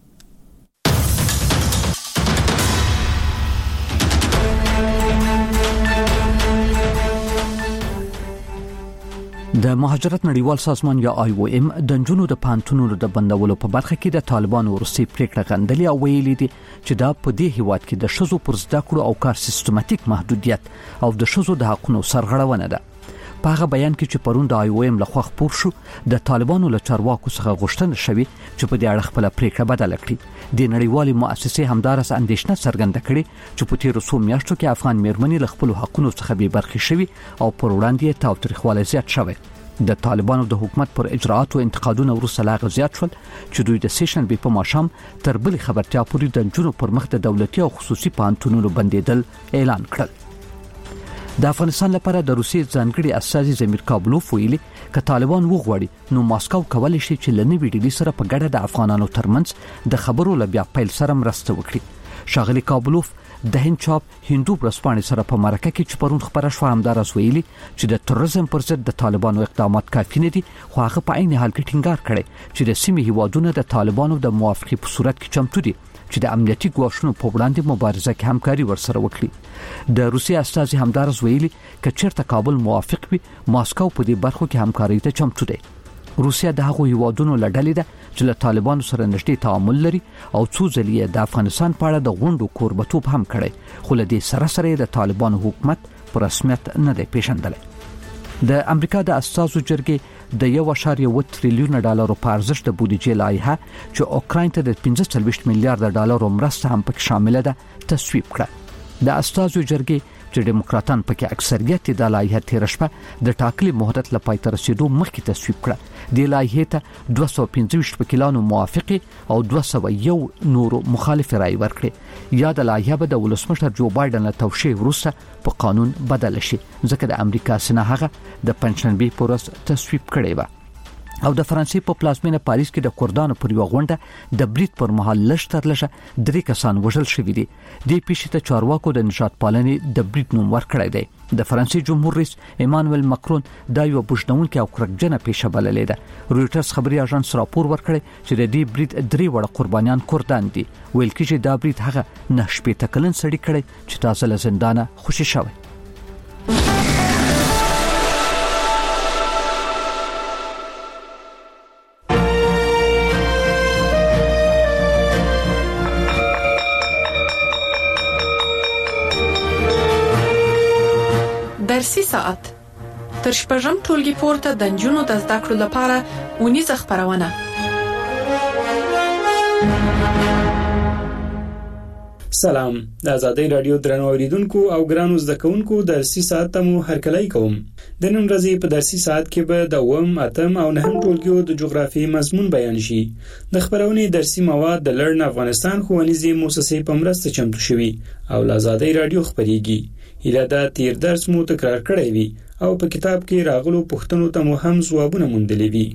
د مهاجرت نړیوال سازمان یا آی او ام د جنونو د پانتونونو د بندولو په برخه کې د طالبانو وروستي پریکړه غندلې او ویلي دي چې دا په دې هیواد کې د شذو پر زده کړو او کار سیستماتیک محدودیت او د شذو د حقوقو سرغړونه ده. په هغه بیان کې چې پرون د آی او ام لخوا خپور شو د طالبانو له چارواکو څخه غوښتنه شوې چې په دې اړه خپل پریکړه بدل کړي. د نړیوالې مؤسسې همدارس اندېښنه څرګنده کړې چې په تیرو څو میاشتو کې افغان میرمنې له خپل حقوقو څخه بې برخې شوي او پر وړاندې تاوتریخوالی زیات شوی. د طالبانو د حکومت پر اجراءاتو انتقادونه وروسته لا زیات شول چې دوی د سیشن بي په ماشام تر بل خبرتیا پورې د جنونو پر مخ د دولتي او خصوصي پانتونونو بندیدل اعلان کړل. د افغانستان لپاره د روسیې ځانګړي استازي زمیر کابلوف ویلي ک طالبان وغواړي نو ماسکو کولی شي چې لنوي ډیلی سره په ګډه د افغانانو ترمنځ د خبرو لبیا پیل سره مرسته وکړي. شاغلي کابلوف د هند چاپ هندو پرسپانې سره په مرکه کې چې پرون خبره شو همدارس ویلي چې د تروریزم پر ضد د طالبانو اقدامات کافي نه دي، خو هغه په عین حال کې ټینګار کړي چې د سیمې هیوادونو د طالبانو د موافقې په صورت کې چمتو دي چې د امنیتي ګواښونو په وړاندې مبارزه کې همکاري ورسره وکړي. د روسیې استازي همدارس ویلي ک چیرته کابل موافق وي ماسکو په دې برخو کې همکاري ته چمتو دی. روسیا د هغو هیوادونو لړلې ده چې له طالبانو سره نږدې تعامل لري او څو ځلې د افغانستان په اړه د غونډو کوربتوب هم کړی، خو له دې سره سره د طالبانو حکومت په رسمیت نه دی پیژندلی. د امریکا د اساسو جرګې د یو اشاریه اووه تریلیون ډالرو په ارزښت د بودیجې لایحه چې اوکراین ته د پنځه څلوېښت میلیارډ ډالرو مرسته هم پکې شامله ده تصویب کړه. د اساسو جرګې چې دیموکراتان پکې اکثریت د لایحه تیر شپه د ټاکلي مهلت لپاره تر رسیدو مخکې تصویب کړه. د لایحې ته دوه سوه پنځه ویشت وکیلانو موافقه او دوه سوه یو نورو مخالف رائے ورکړي. یا د لایحه به د ولسمشر جو بایدن له توشیح وروسته په قانون بدل شي ځکه د امریکا سنا هغه د پنځشنبه پر ورځ تصویب کړي و. او د فرانسې په پلازمینه پاریس کې د کردانو پر یو غونډه د بریټ پر مهال لشتر لشه درې کسان وژل شوي دي. د پیښې ته چارواکو د نجات پالنې د بریټ نوم ورکړی دی. د فرانسې جمهور رئیس ایمانوئل ماکرون دا یو بوجنونکې او کرکجنه پیښه بللې ده. رويټرز خبري اژانس راپور ورکړی چې د دې بریټ درې وړ قربانیان کردان دي. ویل کېږي دا بریټ هغه نه شپېته کلن سړی کړی چې تازه له زندانه خوشي شوی. درسي ساعت تر شپږم ټولګي پورته د نجونو د زده کړو لپاره اونیزه خبرونه. سلام، د آزادۍ رادیو درنو اوریدونکو او ګرانو زده کوونکو درسي ساعت ته مو هرکلی کوم. د نن ورځې په درسي ساعت کې به د اووم، اتم او نهم ټولګیو د جغرافیې مضمون بیان شي. د خبرونې درسي مواد د لړن افغانستان ښوونیزې مؤسسې په مرسته چمتو شوي او د آزادۍ رادیو خبريږي. هیله ده تیر درس مو تکرار کړی وي او په کتاب کې راغلو پوښتنو ته مو هم ځوابونه موندلي وي.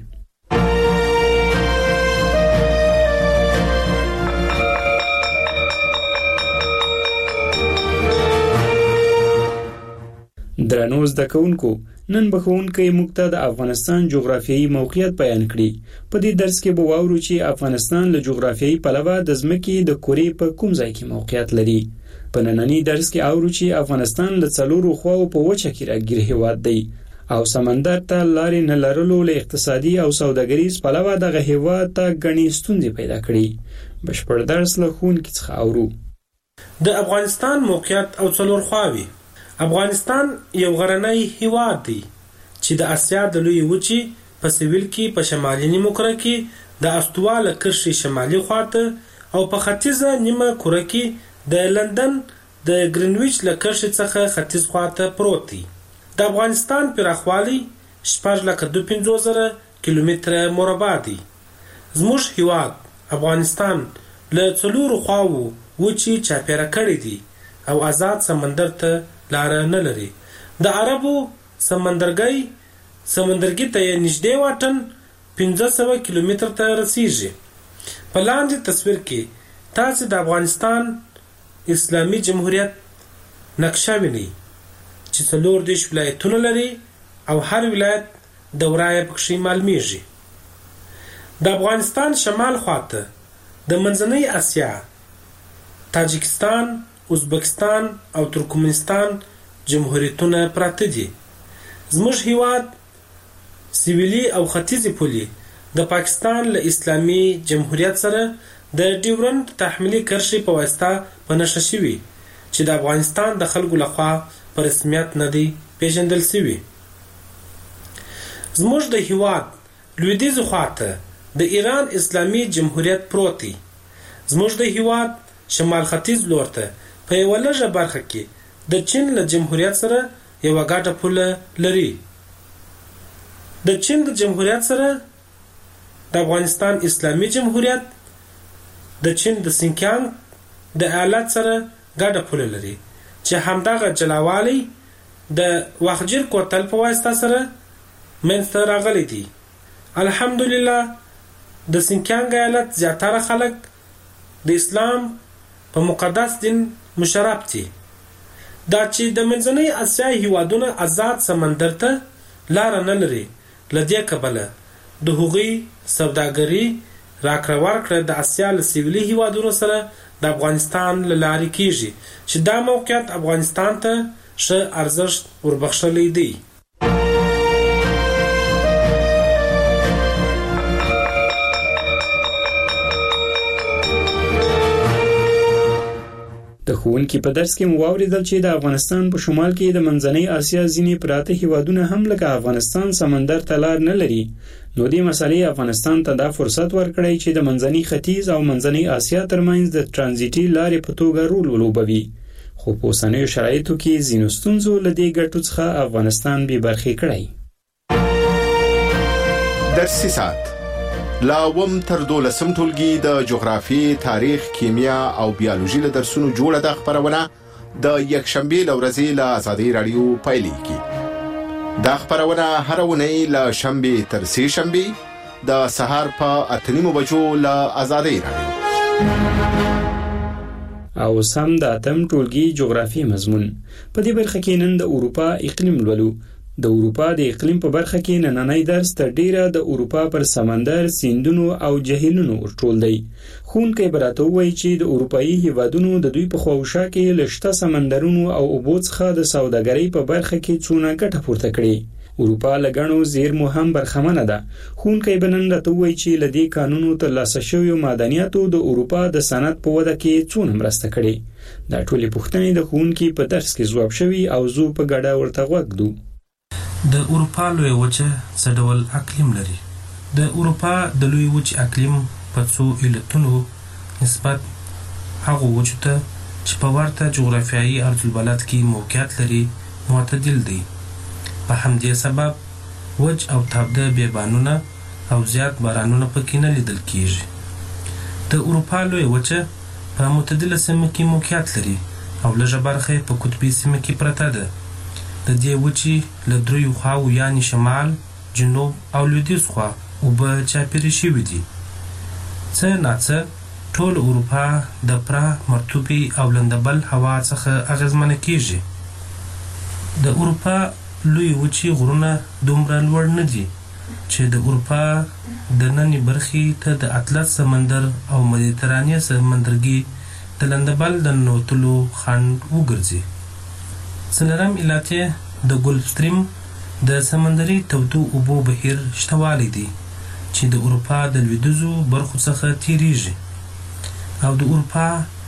درنو زده کوونکو، نن به ښوونکی موږ ته د افغانستان جغرافیایي موقعیت بیان کړي. په دې درس کې به واورو چې افغانستان له جغرافیایي پلوه د ځمکې د کورې په کوم ځای کې موقعیت لري. په نننی درس کې اورو چې افغانستان له څلورو خواو په وچه کې راګیر هیواد دی او سمندر ته لارې نه لرلو له اقتصادي او سوداګریز پلوه دغه هیواد ته ګڼې ستونزې پیدا کړي. بشپړ درس له ښوونکي څخه اورو. د افغانستان موقعیت او څلور خواوې. افغانستان یو غرنی هیواد دی چې د اسیا د لوی وچې په سویل کې په شمالي نیمه کره کې د استواله کرښې شمالي خواته او په ختیځه نیمه کره کې د لندن د ګرینویچ له کرښې څخه ختیځ خواته پروت دی. د افغانستان پراخوالی شپږ لکه دوه پنځوس زره کیلومتره مربع دی. زموږ هیواد افغانستان له څلورو خواوو وچې چاپیره کړی دی او آزاد سمندر ته لاره نه لري. د عربو سمندرګي سمندرګي ته یې نږدې واټن پنځه سوه کیلومتر ته رسیږي. په لاندې تصویر کې تاسو د افغانستان اسلامي جمهوریت نقشه وینئ چې څلور دېرش ولایتونه لري او هر ولایت دوره یې پکښې معلومیږي. د افغانستان شمال خواته د منځنۍ اسیا، تاجکستان، ازبکستان او ترکمنستان جمهوریتونه پراته دي. زموږ هیواد سویلي او ختیځې پولې د پاکستان له اسلامي جمهوریت سره د ډیورنډ تحمیلي کرښې په واسطه په نښه شوي چې د افغانستان د خلکو لخوا په رسمیت نه دی پیژندل شوي. زموږ د هیواد لویدیځې خواته د ایران اسلامي جمهوریت پروت دی. زموږ د هیواد شمال ختیځ لور ته په یوه لږه برخه کې د چین له جمهوریت سره یوه ګډه پوله لري. د چین د جمهوریت سره د افغانستان اسلامي جمهوریت د چین د سینکیانګ د ایالت سره ګډه پوله لري چې همدغه جلاوالی د وخجیر کوتل په واسطه سره منځته راغلی دی. الحمدلله د سینکیانګ ایالت زیاتره خلک د اسلام په مقدس دین مشرف دي. دا چې د منځنۍ اسیا هیوادونه آزاد سمندر ته لاره نه لري، له دې کبله د هغوی سوداګري راکړه ورکړه د اسیا له سویلي هیوادونو سره د افغانستان له لارې کیږي چې دا موقعیت افغانستان ته ښه ارزښت وربخښلی دی. د ښوونکي په درس کې مو واورېدل چې د افغانستان په شمال کې د منځنۍ اسیا ځینې پراته هیوادونه هم لکه افغانستان سمندر ته لار نه لري. نو دې مسئلې افغانستان ته دا فرصت ورکړی چې د منځنۍ ختیځ او منځنۍ اسیا ترمنځ د ترانزیټي لارې په توګه رول ولوبوي. خو په اوسنیو شرایطو کې ځینو ستونزو له دې ګټو څخه افغانستان بې برخې کړی. درسي ساعت لا وم تر دولسم ټولګي د جغرافي، تاریخ، کیمیا او بیولوژي له درسونو جوړه د خبرونه د یکشنبه لورځي له آزادي رادیو پایلیږي. دا خبرونه هر ونی له شنبه تر سه شنبه د سهار په اته نیمو بجو له آزادي رادیو. او سم د اتم ټولګي جغرافي مضمون په دې برخه کې نن د اروپا اقلیم لولو. د اروپا د اقلیم په برخه کې نننۍ درس تر ډیره د اروپا پر سمندر، سیندونو او جهیلونو ورټول دی. ښوونکی به راته ووایي چې د اروپایي هیوادونو د دوی په خواوشا کې له شته سمندرونو او اوبو څخه د سوداګرۍ په برخه کې څونه ګټه پورته کړي. اروپا له ګڼو زیرمو هم برخمنه ده. ښوونکی به نن راته ووایي چې له دې کانونو ترلاسه شویو معدنیاتو د اروپا د صنعت په وده کې څونه مرسته کړې. دا ټولې پوښتنې د ښوونکي په درس کې ځواب شوي او زه په ګډه ورته غوږ ږدو. د اروپا لوی وچه څه ډول اقلیم لري؟ د اروپا د لوی وچې اقلیم په څو علتونو نسبت هغو وچو ته چې په ورته جغرافیایي عرضالبلد کې موقعیت لري معتدل دی. په همدې سبب وچ او تابده بیابانونه او زیات بارانونه پکې نه لیدل کیږي. د اروپا لوی وچه په معتدله سیمه کې موقعیت لري او لږه برخه په قطبي سیمه کې پرته ده. د دې وچې له دریو خواو یعنې شمال، جنوب او لویدیځ خوا اوبه چاپیرې شوي دي. څه ناڅه ټول اروپا د پره، مرطوبې او لندبل هوا څخه اغېزمنه کیږي. د اروپا لوی وچې غرونه دومره لوړ نه دي چې د اروپا د نننۍ برخې ته د اطلس سمندر او مدیترانې سمندرګي د لندبل د ننوتلو خنډ وګرځي. څلورم علت یې د ګلف سټریم د سمندري تودو اوبو بهیر شتوالی دی چې د اروپا د لویدیځو برخو څخه تیریږي او د اروپا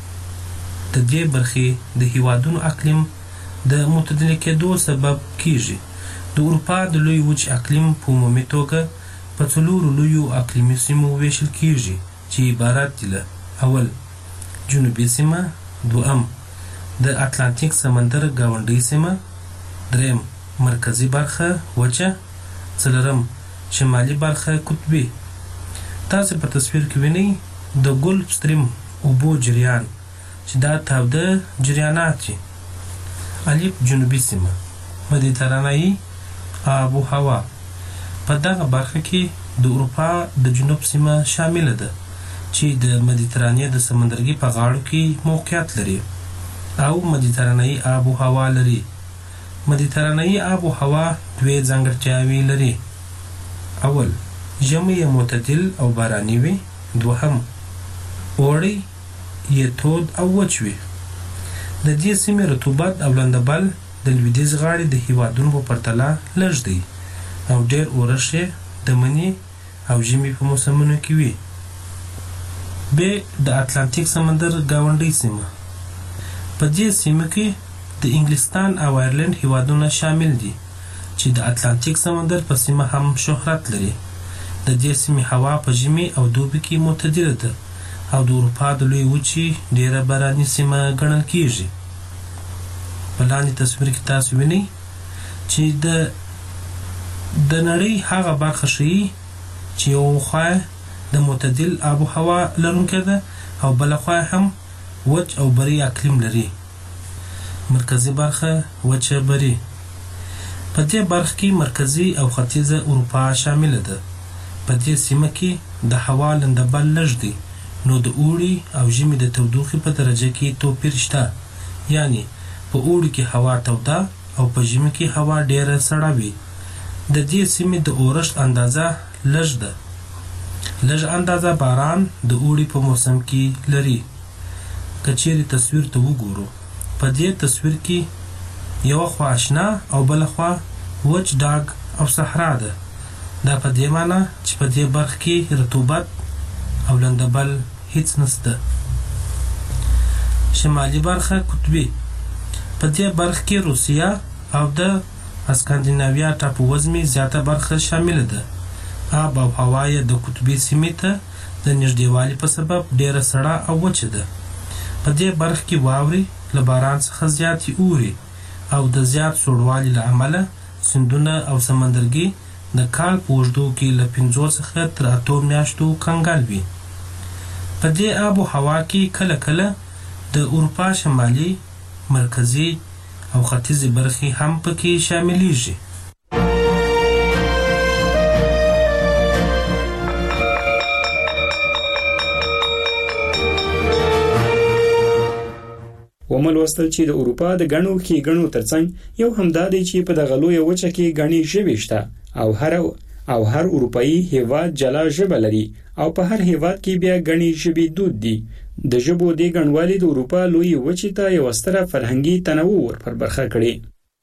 د دې برخې د هیوادونو اقلیم د معتدل کېدو سبب کیږي. د اروپا د لوی وچ اقلیم په عمومي توګه په څلورو لویو اقلیمي سیمو ویشل کیږي چې عبارت دي له: اول جنوبي سیمه، دوهم د اتلانتیک سمندر گاونډي سیمه، دریم مرکزی برخه وچه، څلورم شمالي برخه قطبي. تاسو په تصویر کې وینئ د ګلف سټریم اوبو جریان چې دا تاوده جریانات دي. الف جنوبي سیمه، مدیترانه‌ای آب و هوا. په دغه برخه کې د اروپا د جنوب سیمه شامل ده چې د مدیترانې د سمندرګي په غاړو کې موقعیت لري او مدیترانه‌ای آب و هوا لري. مدیترانه‌ای آب و هوا دوه ځانګړتیاوې لري. اول، ژمی معتدل او باراني وي. دوهم، اوړی یې تود او وچ وي. د دې سیمې رطوبت او لندبل د لویدیځ غاړې د هیوادونو په پرتله لږ دی او ډېر اورښت یې د مني او ژمي په موسمونو کې وي. ب، د اتلانتیک سمندر ګاونډي سیمه. په دې سیمه کې د انګلستان او آیرلند هیوادونه شامل دي چې د اتلانتیک سمندر په سیمه هم شهرت لري. د دې سیمې هوا په ژمي او دوبي کې معتدله ده او د اروپا د لوی وچې ډیره باراني سیمه ګڼل کیږي. په لاندې تصویر کې تاسو وینئ چې د د نړۍ هغه برخه ښیي چې یو خوا د معتدل آب و هوا لرونکې ده او بله خوا هم وچ او بري اقلیم لري. مرکزی برخه وچه بري. په دې برخه کې مرکزی او ختیځه اروپا شامل ده. په دې سیمه کې د هوا لندبل لږ دی، نو د اوړي او ژمي د تودوخې په درجه کې توپیر شته. یعنی په اوړي کې هوا توده او په ژمي کې هوا ډیره سړه وي. د دې سیمې د اورښت اندازه لږ ده. لږ اندازه باران د اوړي په موسم کې لري. که چیرې تصویر ته وګورو، په دې تصویر کې یوه خوا اشنا او بله خوا وچ ډاګ او صحرا ده. دا په دې معنی چې په دې برخه کې رطوبت او لندبل هیڅ نشته. شمالي برخه قطبي. په دې برخه کې روسیه او د اسکاندیناویا ټاپووزمې زیاته برخه شامل ده. آب او هوا یې د قطبي سیمې ته د نږدېوالي په سبب ډیره سړه او وچه ده. په دې برخه کې واورې له باران څخه زیاتې اوري او د زیات سوړوالي له امله سیندونه او سمندرګي د کال په اوږدو کې له پنځو څخه تر اتو میاشتو کنګل وي. په دې آب و هوا کې کله کله د اروپا شمالي، مرکزي او ختیځې برخې هم پکې شاملیږي. ومل وستل چې د اروپا د غنو کې غنو ترڅنګ یو همدا دی چې په دغه لوی وچه کې غني ژبې شته او هر او هر اروپאי هیواد جلا ژبه لري او په هر هیواد کې بیا غني ژبې دود دي. د ژبو د غنوالي د اروپا لوی وچه ته یو ستره فرهنګي تنوع ورپر برخه کړي.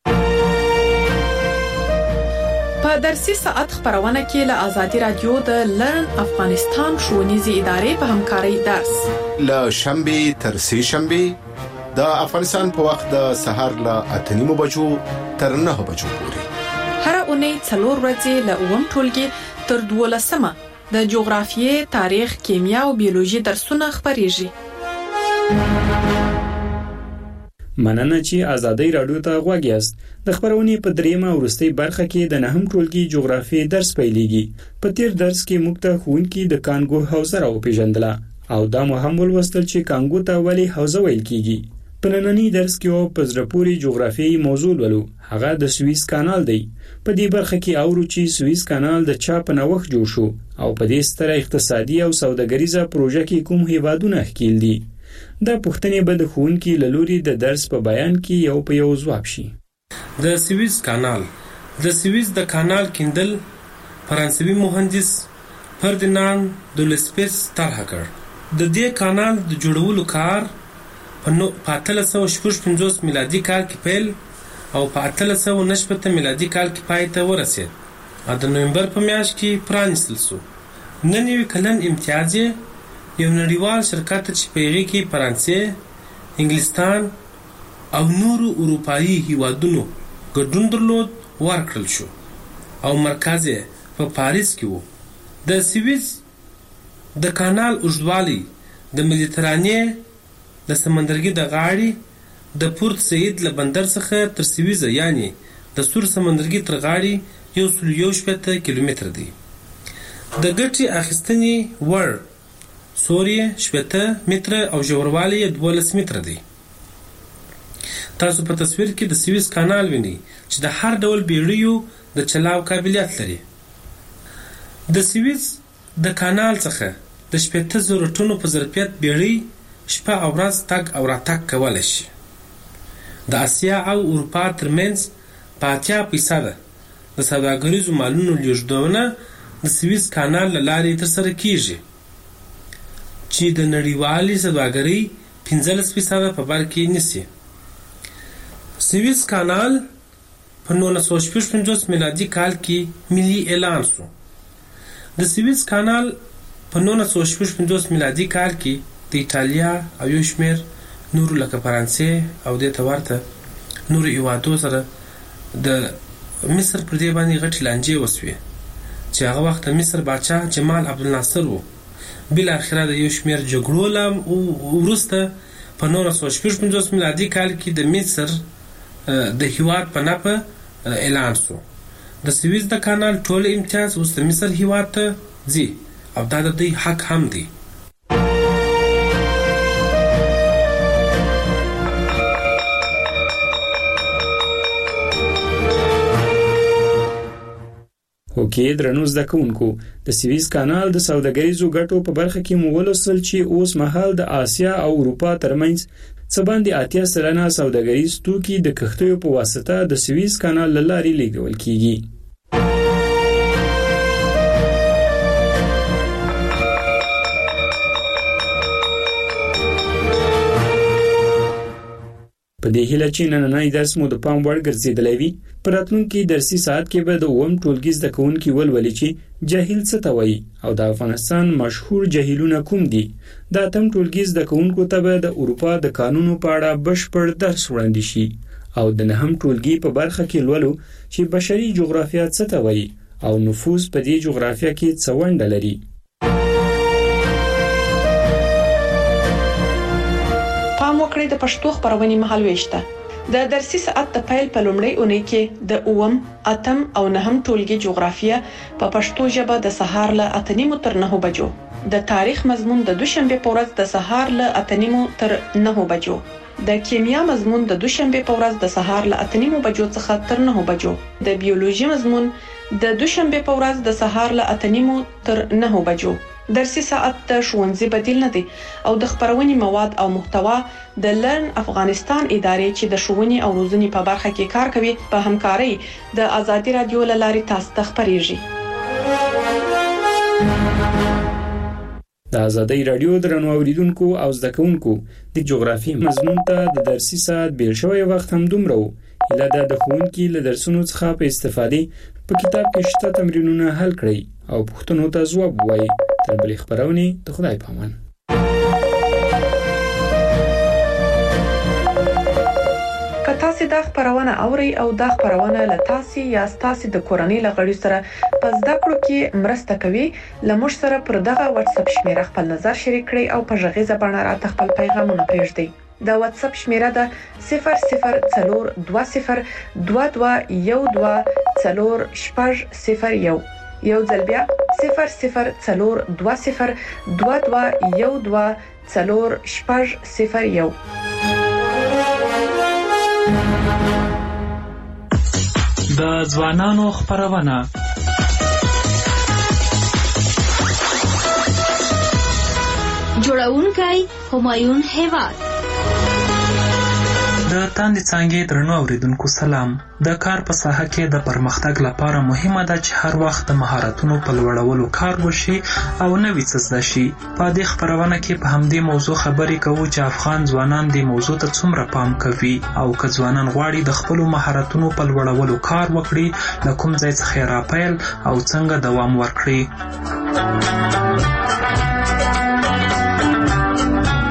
په درسي ساعت خبرونه کې له آزادي رادیو د لرن افغانستان ښوونیزې ادارې په همکارۍ درس له شنبه تر سه شنبه د افغانستان په وخت د سهار له اته نیمو بجو تر نه بجو پورې. هر اونۍ څلور ورځې له اووم ټولګي تر دولسمه د جغرافیې، تاریخ، کیمیا او بیولوژي درسونه خبرېږي. مننه چې آزادۍ رادیو ته غوږ یاست. د خبرونې په دریمه ورستۍ برخه کې د نهم ټولګي جغرافیې درس پیلېږي. په تیر درس کې موږ ته ښوونکي د کانګو حوزه راوپېژندله او دا مو هم ولوستل چې کانګو ته ولې حوزه ویل کیږي. په نننی درس کې او په زړه پورې جغرافیایي موضوع ولو، هغه د سویس کانال دی. په دې برخه کې اورو چې سویس کانال د چا په نوښت جوړ شو او په دې ستره اقتصادي او سوداګریزه پروژه کې کوم هیوادونه ښکیل دي. دا پوښتنې به د ښوونکي له لوري د درس په بیان کې یو په یو ځواب شي. د سویس کانال. د سویس د کانال کیندل فرانسوي مهندس فردیناند دولسپیس طرح کړ. د دې کانال د جوړولو کار په اتلس سوه شپږ پنځوس میلادي کال کې پیل او په اتلس سوه نهه شپېته میلادي کال کې پای ته ورسېد او د نومبر په میاشت کې پرانیستل شو. نن یو کلن امتیاز یو نړیوال شرکت چې په هغې کې فرانسې، انګلستان او نورو اروپایي هیوادونو ګډون درلود ورکړل شو او مرکز یې په پاریس کې و. د سویس د کانال اوږدوالی د مدیترانې د سمندرګي د غاړې د پورت سعید له بندر څخه تر سویزه یعنی د سور سمندرګي تر غاړې یو سل یو شپېته کیلومتر دی. د ګټې اخیستنې وړ سور یې شپېته متره او ژوروالی یې دولس متره دی. تاسو په تصویر کې د سویز کانال وینئ چې د هر ډول بیړیو د چلاو قابلیت لري. د سویز د کانال څخه د شپېته زره ټنو په ظرفیت بیړۍ شپه او ورځ تګ او راتګ کولی شي. د اسیا او اروپا ترمنځ په اتیا فیصده د سوداګریزو مالونو لیږدونه د سویز کانال له لارې ترسره کیږي چې د نړیوالې سوداګرۍ پنځلس فیصده په بر کې نیسي. سویز کانال په نولس سوه شپږ پنځوس میلادي کال کې ملي اعلان شو. د سویز کانال په نولس سوه شپږ پنځوس میلادي کال کې د ایټالیا او یو شمېر نورو لکه فرانسې او دې ته ورته نورو هېوادو سره د مصر پر دې باندې غټې لانجې وسوې چې هغه وخت د مصر باچا جمال عبدالناصر و. بالاخره د یو شمېر جګړو له وروسته په نولس سوه شپږ پنځوس میلادي کال کې د مصر د هېواد په نفع اعلان شو. د سویز د کانال ټول امتیاز اوس د مصر هېواد ته ځي او دا د دوی حق هم دی. اوکې درنو زده کوونکو، د سویز کانال د سوداګریزو ګټو په برخه کې مو ولوستل چې اوس مهال د آسیا او اروپا ترمنځ څه باندې اتیا سلنه سوداګریز توکي د کښتیو په واسطه د سویز کانال له لارې لیږدول کیږي. په دې هیله چې نننی درس مو د پام وړ ګرځېدلی وي. په راتلونکي درسي ساعت کې به د اووم ټولګي زده کوونکي ولولي چې جاهل څه ته وایي او د افغانستان مشهور جاهلونه کوم دي. د اتم ټولګي زده کوونکو ته به د اروپا د قانونو په اړه بشپړ درس وړاندې شي او د نهم ټولګي په برخه کې لولو چې بشري جغرافیه څه ته وایي او نفوذ په دې جغرافیه کې څه ونډه لري. پام وکړئ د پښتو خبرونې مهالويشته. د درسي ساعت د پیل په لومړۍ اونۍ کې د اووم، اتم او نهم ټولګي جغرافیه په پښتو ژبه د سهار له اته نیمو تر نهو بجو، د تاریخ مضمون د دوشنبه په ورځ د سهار له اته نیمو تر نهو بجو، د کیمیا مضمون د دوشنبه په ورځ د سهار له اته نیمو بجو څخه تر نهو بجو، د بیولوژي مضمون د دوشنبه په ورځ د سهار له اته نیمو تر نهو بجو. درسي ساعت د ښوونځي بدیل نه دی او د خبرونې مواد او محتوا د لرن افغانستان ادارې چې د ښوونې او روزنې په برخه کې کار کوي په همکارۍ د ازادي رادیو له لارې تاسو ته خبرېږي. د ازادي رادیو درنو اوریدونکو او زده کوونکو د جغرافي مضمون ته د درسي ساعت بیل شوی وخت هم دومره و. اله دا د ښوونکي له درسونو څخه په استفادې په کتاب کې شته تمرینونه حل کړئ او پوښتنو ته ځواب ووایئ. تر بلې خبرونې د خدای پامان. که تاسو دا خبرونه اورئ او دا خبرونه له تاسو یا تاسو د کورنۍ لغړي سره په زده کړو کې مرسته کوي، لمر سره پر دغه واتس اپ شمیره خپل نظر شریک کړئ او په ژغې زبانه راته خپل پیغامونه پرېږدئ. دا واتس اپ شمیره ده صفر صفر څلور دوه صفر دوه دوه یو دوه څلور شپږ صفر یو. یو ځل بیا صفر صفر څلور دوه صفر دوه دوه یو دوه څلور شپږ صفر یو. د ځوانانو خبرونه جوړونکی همایون هیواد. د تاندې څانګې درنو اوریدونکو سلام. د کار په ساحه کې د پرمختګ لپاره مهمه ده چې هر وخت د مهارتونو په لوړولو کار وشي او نوي څه زده شي. په دې خبرونه کې په همدې موضوع خبرې کوو چې افغان ځوانان دې موضوع ته څومره پام کوي او که ځوانان غواړي د خپلو مهارتونو په لوړولو کار وکړي، له کوم ځای څخه یې راپیل او څنګه دوام ورکړي.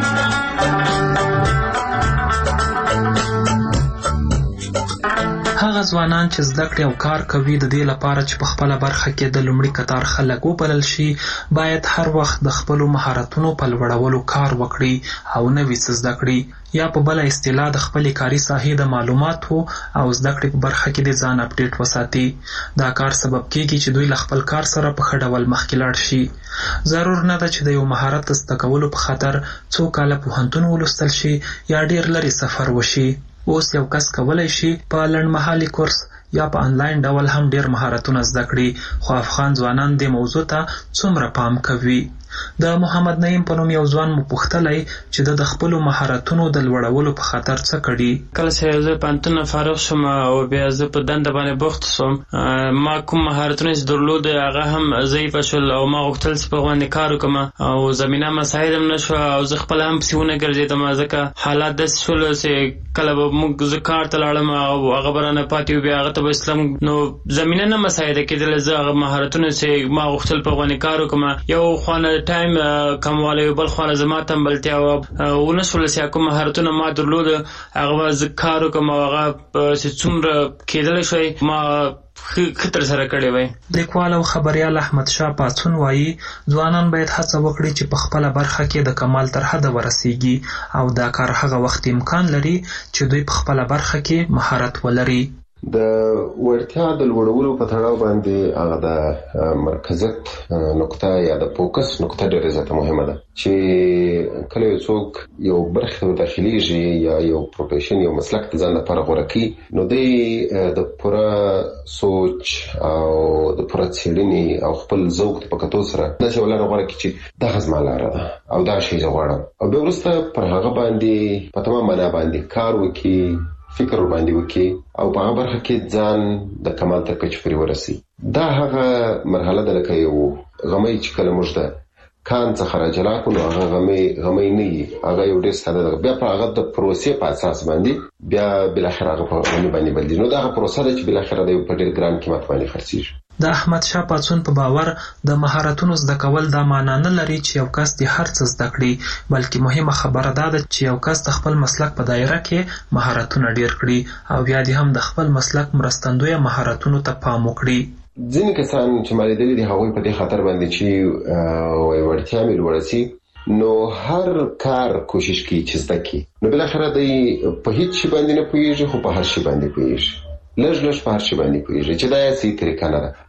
هغه هغه ځوانان چې زده کړې او کار کوي د دې لپاره چې په خپله برخه کې د لومړي کتار خلک وبلل شي باید هر وخت د خپلو مهارتونو په لوړولو کار وکړي او نوي څه زده کړي یا په بله اصطلاح د خپلې کاري ساحې د معلوماتو او زده کړې په برخه کې د ځان اپډیټ وساتي. دا کار سبب کیږي چې دوی له خپل کار سره په ښه ډول مخکې لاړ شي. ضرور نه ده چې د یو مهارت د زده کولو په خاطر څو کاله پوهنتون ولوستل شي یا ډیر لرې سفر وشي. اوس یو کس کولی شي په لنډمهالي کورس یا په آنلاین ډول هم ډیر مهارتونه زده کړي، خو افغان ځوانان دې موضوع ته څومره پام کوي؟ د محمد نعیم په نوم یو ځوان مو پوښتلی چې د خپلو مهارتونو د لوړولو په خاطر څه کړي. کله چې زه پوهنتون نه فارغ شوم او بیا زه په دنده باندې بوخت شوم، ما کوم مهارتونه چې درلود هغه هم ضعیفه شول او ما غوښتل چې په باندې کار وکړم او زمینه مساعد هم نه شوه او زه خپله هم پسې ونه ګرځېدم، ځکه حالات داسې شول چې کله به موږ زه کار ته لاړم او هغه به رانه پاتې وي، بیا هغه ته به اسلام نو زمینه نه مساعده کېدله. زه هغه مهارتونه چې ما غوښتل په باندې کار وکړم، یو خوا ټایم کموالی او بل خوا زما تنبلتیا ونه شوله چې کوم مهارتونه ما درلود هغه به زه کار وکړم او هغه چې څومره کېدلی شوی ما ښه ترسره کړی وی. لیکوال او خبریال احمد شاه پاڅون وایي ځوانان باید هڅه وکړي چې په خپله برخه کې د کمال تر حده ورسیږي او دا کار هغه وخت امکان لري چې دوی په خپله برخه کې مهارت ولري. د وړتیا د لوړولو په تړاو باندې هغه د مرکزیت نقطه یا د فوکس نقطه ډېره زیاته مهمه ده چې کله یو څوک یو برخه ته داخليږي یا یو پروفیشن یو مسلک د ځان لپاره غوره کړي نو دی د پوره سوچ او د پوره څېړنې او خپل ذوق په کتو سره داسې ولاره غوره کړي چې دغه زما لاره ده او دا شی زه غواړم او بیا وروسته پر هغه باندې په تمام معنا باندې کار وکړي، فکر باندې وکړي او په هغه برخه کې ځان د کمال تر کچې پورې ورسي. دا هغه مرحله ده لکه یو غمی چې کله موږ د کان څخه راجلا کړو نو هغه غمی غمی نه وي، هغه یو ډېر ساده ده. بیا په هغه د پروسې په اساس باندې بیا بالاخره هغه په غمی باندې بدلېږي. نو دا هغه پروسه ده چې بالاخره د یو په ډېر ګران قیمت باندې خرڅېږي. د احمد شاه پاڅون په باور د مهارتونو زده کول دا معنا نه لري چې یو کس د هر څه زده کړي، بلکې مهمه خبره دا ده چې یو کس د خپل مسلک په دایره کې مهارتونه ډیر کړي او بیا دې هم د خپل مسلک مرستندویه مهارتونو ته پام وکړي. ځینې کسان چې ما لیدلي دي هغوی په دې خاطر باندې چې وایي وړتیا مې لوړه سي نو هر کار کوشش کوي چې زده کړي، نو بالاخره دی په هیڅ شي باندې نه پوهېږي خو په هر شي باندې پوهېږي، لږ لږ په هر شي باندې پوهېږي چې دا یې صحیح طریقه نه ده.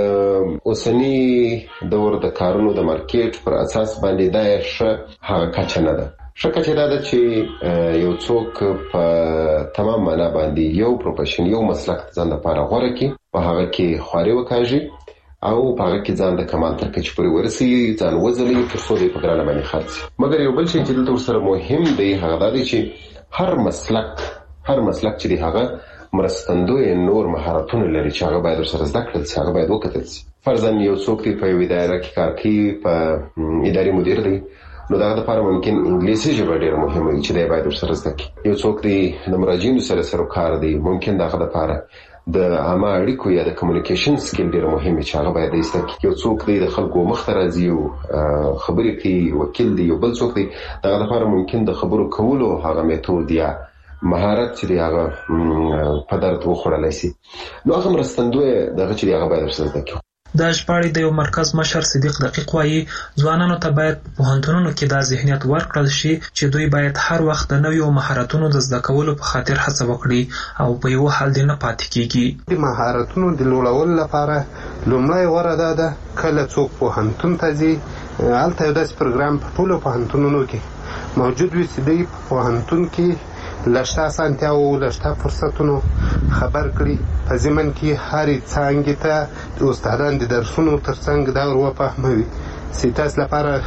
د اوسني دور د کارونو د مارکیټ پر اساس باندې دا یې ښه هغه کچه نه ده. ښه کچه دا ده چې یو څوک په تمام معنا باندې یو پروفیشن یو مسلک ځان لپاره غوره کړي، په هغه کې خواري وکاږي او په هغه کې ځان د کمال تر کچې پورې ورسي، ځان وځلي تر څو دی په ګرانه باندې خرڅ. مګر یو بل شی چې دلته ورسره مهم دی هغه دا دی چې هر مسلک هر مسلک چې دی هغه مرستندوی نور مهارتونه لري چې هغه باید ورسره زده کړل شي، هغه باید وکتل شي. فرضاً یو څوک دی په یوه دایره کې کار کوي، په اداري مدیر دی، نو دغه لپاره ممکن انګلیسي ژبه ډېره مهمه وي چې دی باید ورسره زده کړي. یو څوک دی د مراجعینو سره سروکار دی، ممکن دغه لپاره د عامه اړیکو یا د کمیونیکیشن سکیل ډېر مهم دی چې هغه باید زده کړي. یو څوک دی د خلکو مخ ته راځي او خبرې کوي، وکیل دی. یو بل څوک دی دغه لپاره ممکن د خبرو کولو هغه میتود یا مهارت چې دی هغه په درد وخوړلی سي، نو هغه مرستندوی دغه چې دی هغه باید ورسره زده کړي. د ژباړې د یو مرکز مشر صدیق دقیق وایي ځوانانو ته باید په پوهنتونونو کې دا ذهنیت ورکړل شي چې دوی باید هر وخت د نویو مهارتونو د زده کولو په خاطر هڅه وکړي او په یو حال دې نه پاتې کېږي. د مهارتونو د لوړولو لپاره لومړی غوره دا ده کله څوک پوهنتون ته ځي هلته یو داسې پروګرام په ټولو پوهنتونونو کې موجود وي چې دوی په پوهنتون کې لشته اسانتیاو لشته فرصتونو خبر کړي، په ضمن کې هرې څانګې ته د استادان د درسونو ترڅنګ دا ور وفهموي چې تاسو لپاره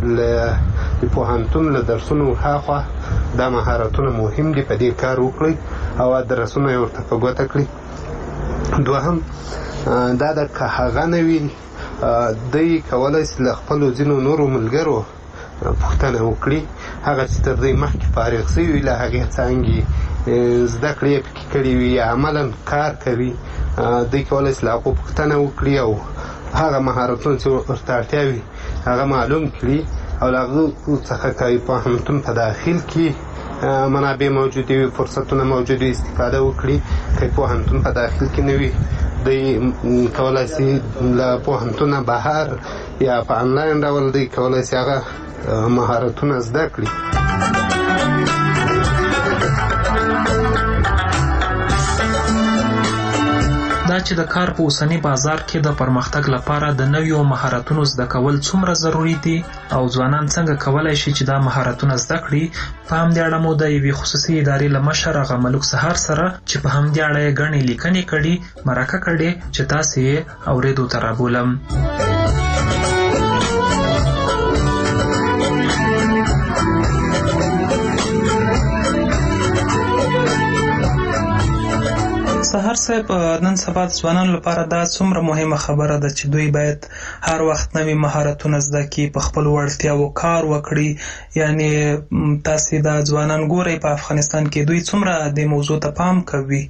د پوهنتون له درسونو هاخوا دا مهارتونه مهم دي، په دې کار وکړئ او درسونه یې ورته په ګوته کړي. دوهم دا ده که هغه نه وي دوی کولی شي له خپلو ځینو نورو ملګرو پوښتنه وکړي، هغه چې تر دوی مخکې فارغ شوي وي له هغې څانګې زده کړې یې پکې کړي وي یا عملا کار کوي، دوی کولی شي له هغو پوښتنه وکړي او هغه مهارتونه چې ورته اړتیا وي هغه معلوم کړي او له هغو څخه که پوهنتون په داخل کې منابع موجودې وي، فرصتونه موجود وي، استفاده وکړي. که پوهنتون په داخل کې نه وي، دوی کولی شي له پوهنتونه بهر یا په انلاین ډول دوی کولی شي هغه مهارتونه زده کړي. دا چې د کار په اوسنی بازار کې د پرمختګ لپاره د نویو مهارتونو زده کول څومره ضروری دي او ځوانان څنګه کولای شي چې دا مهارتونه زده کړي، په همدې اړه مو د یوې خصوصي ادارې له مشر هغه ملک سهار سره چې په همدې اړه یې ګڼې لیکنې کړي مرکه کړې چې تاسې یې اورېدو ته رابولم. سهار صاحب، نن سبا د ځوانانو لپاره دا څومره مهمه خبره ده چې دوی باید هر وخت نوي مهارتونه زده کړي، په خپلو وړتیاوو کار وکړي. یعنی تاسې دا ځوانان ګورئ په افغانستان کې دوی څومره د موضوع ته پام کوي؟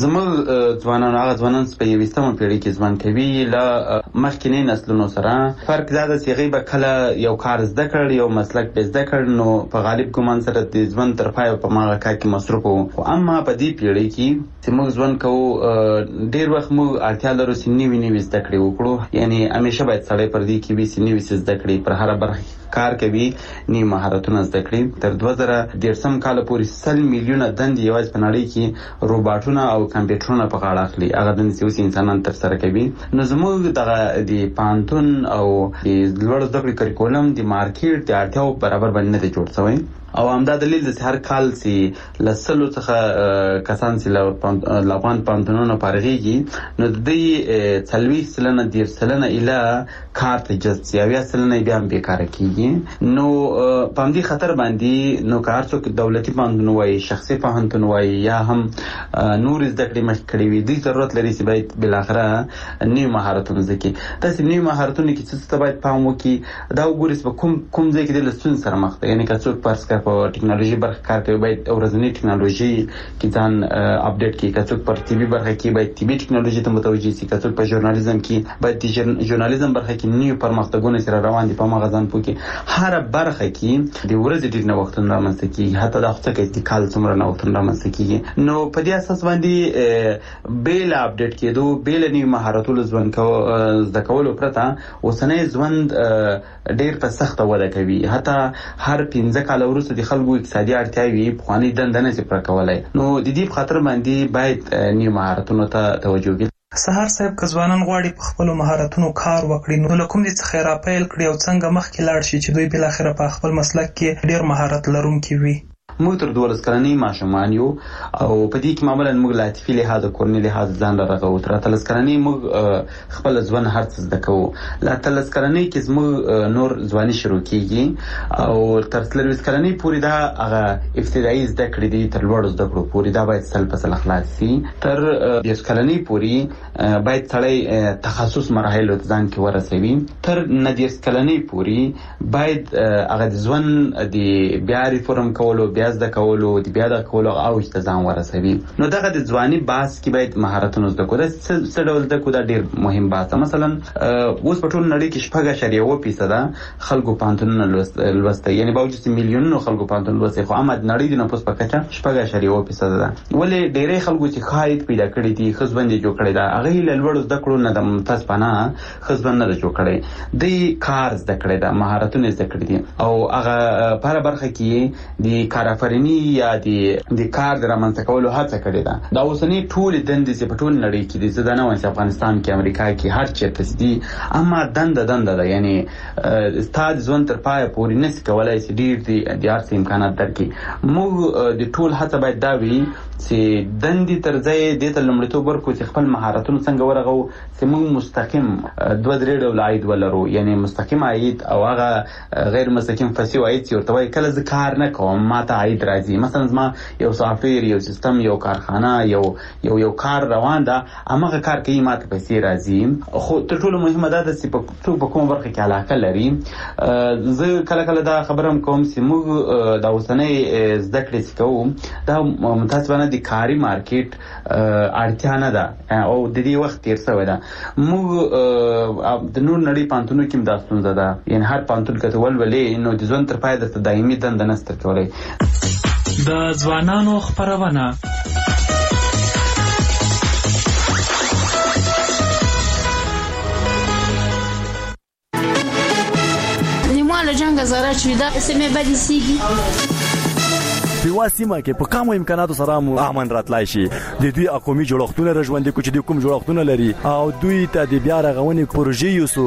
زموږ ځوانان هغه ځوانان چې په یویشتمه پیړۍ کې ژوند کوي له مخکینی نسلونو سره فرق دا ده چې هغوی به کله یو کار زده کړ، یو مسلک به زده کړ، نو په غالب ګمان سره د ژوند تر پایه په هماغه کار کې مصروف وو. اما په دې پیړۍ کې چې موږ ژوند کوو، ډېر وخت موږ اړتیا لرو چې نوي نوي زده کړې وکړو. یعنی همیشه باید سړی پر دې کې وي چې نوي څه زده کړي، پر هره برخه کار کوي، نوي مهارتونه زده کړي. تر دوه زره دېرشم کاله پورې سل میلیونه دندې یوازې په نړۍ کې روباټونه او کمپیوټرونه په غاړه اخلي، هغه دندې چې اوس انسانان ترسره کوي. نو زموږ دغه د پوهنتون او د لوړو زده کړې کریکولم د مارکیټ د اړتیاو برابر باندې نه دی جوړ شوی. او همدا دلیل دی چې هر کال چې له سلو څخه کسان چې له افغان پوهنتونونو فارغېږي، نو د دوی څلوېښت سلنه دېرش سلنه ایله کار ته جذب شي، اویا سلنه بیا هم بېکاره کېږي. نو په همدې خطر باندې نو که هر څوک دولتي پوهنتون وایي، شخصي پوهنتون وایي، یا هم نور زده کړې مخکې کړې وي، دوی ضرورت لري چې باید بالاخره نوي مهارتونه زده کړي. داسې نوي مهارتونه کې څه ته باید پام وکړي، دا وګوري چې په کوم کوم ځای کې دی له ستونزې سره مخ دی. یعنې که څوک فرض کړه په ټکنالوژي برخه کار کوي، باید ورځنی ټکنالوژي کې ځان اپډیټ کړي. که څوک پر طبي برخه کې باید طبي ټکنالوژي ته متوجه شي. که څوک په ژورنالیزم کې باید د ژورنالیزم برخه کې نوي پرمختګونه سره روان دي، په هماغه ځان پوه کړي. هره برخه کې د ورځې ډېر نوښتونه رامنځته کېږي، حتی دا خو څه کوي د کال څومره نوښتونه رامنځته کېږي. نو په دې اساس باندې بې له اپډیټ کېدو، بې له نوي مهارتونو زده کولو پرته اوسنی ژوند ډېر په سخته وده کوي. حتی هر پنځه کاله وروسته د خلکو اقتصادي اړتیاوې پخوانۍ دنده نه شي پوره کولی. نو د دې په خاطر باندې باید نوي مهارتونو ته توجه وکړي. سهار صاحب، که ځوانان غواړي په خپلو مهارتونو کار وکړي، نو له کوم ځای څخه یې راپیل کړي او څنګه مخکې لاړ شي چې دوی بالاخره په خپل مسلک کې ډېر مهارت لرونکي وي؟ موږ تر دولس کلنۍ ماشومان یو او په دې کې معمولا موږ له عاطفي لحاظه، کورني لحاظه ځان رارغوو. تر اتلس کلنۍ موږ خپل ژوند هر څه زده کوو. له اتلس کلنۍ کې زموږ نور ځواني شروع کېږي او تر څلوېښت کلنۍ پورې دا هغه ابتدایي زده کړې دي، تر لوړو زده کړو پورې دا باید سل په سل خلاص شي. تر دېرش کلنۍ پورې باید سړی تخصص مراحلو ته ځان کې ورسوي. تر نه دېرش کلنۍ پورې باید هغه د ژوند د بیا ریفورم کولو، بیا زده کولو، د بیا د کولو اوج ته ځان ورسوي. نو دغه د ځواني بحث کې باید مهارتونه زده کړو. دا څه ډول زده کړو؟ دا ډېر مهم بحث ده. مثلا اوس په ټوله نړۍ کې شپږ اعشاریه اووه فیصده خلکو پوهنتونونه لوستی، یعنې باوجود چې میلیونونو خلکو پوهنتون لوستی، خو اما د نړۍ د نفوس په کچه شپږ اعشاریه اووه فیصده ده. ولې ډېری خلکو چې ښه عاید پیدا کړي دي، ښه ژوند یې جوړ کړی ده، هغوی له لوړو زده کړو نه د متاسفانه ښه ژوند نه ده جوړ کړی. دوی کار زده کړی ده، مهارتونه زده کړي دي، او هغه په هره برخه کې د کارآفریني یا د کار د رامنځته کولو هڅه کړې ده. دا اوسنۍ ټولې دندې چې په ټول نړۍ کې دي، زه دا نه وایم چې افغانستان کې، امریکا کې، هر چېرته دي، اما دنده دنده ده. یعنې ستا د ژوند تر پایه پورې نشي کولی چې ډېر د هر څه امکانات درکړي. موږ د ټول هڅه باید دا وي چې دندې تر ځای دې ته لومړیتوب ورکړو چې خپل مهارتونه څنګه ورغوو چې موږ مستقیم دوه درې ډوله عاید ولرو. یعنې مستقیم عاید او هغه غیر مستقیم فسیو عاید چې ورته وایي کله زه کار نه کوم ما ته عاید راځي. مثلا زما یو سافټویر، یو سیستم، یو کارخانه، یو یو یو کار روان ده، هماغه کار کوي، ما ته پیسې راځي. خو تر ټولو مهمه دا ده چې څوک په کومه برخه کې علاقه لري. زه کله کله دا خبره هم کوم چې موږ دا اوسنۍ زده کړې چې کوو دا متاسفانه د کاري مارکیټ اړتیا نه ده او د دې وخت تېر شوی ده. موږ د نور نړۍ پوهنتونونو کې هم دا ستونزه ده. یعنې هر پوهنتون که ته ولولې نو د ژوند تر پایه درته دایمي دنده نشته کولی. د ځوانانو خپرونه. نیماله جنگ زره چې دا سمې بدې سیږي په واسمه کې په کومو امکاناتو سره مو امن راتلای شي. د دوی قومي جوړښتونه رژوندې کو چې د کوم جوړښتونه لري او دوی ته د بیا رغونې پروژې یوسو.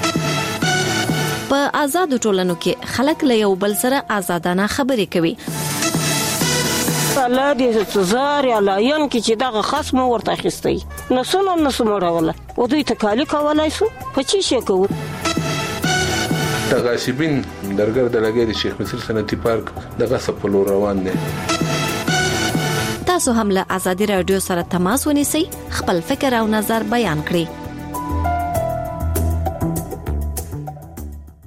په آزادو ټولنو کې خلک له یو بل سره آزادانه خبرې کوي. الله دې زار یا لاین کې چې دغه خصم ورته اخیستی نسونه نسموړوله او دوی ته کالی کولای شو په چی شي کوو. تغاشبین درګر د لګي د شیخ مصر صنعتي پارک دغه سپلو روان دي. تاسو هم له آزادي رادیو سره تماس ونیسئ، خپل فکر او نظر بیان کړئ.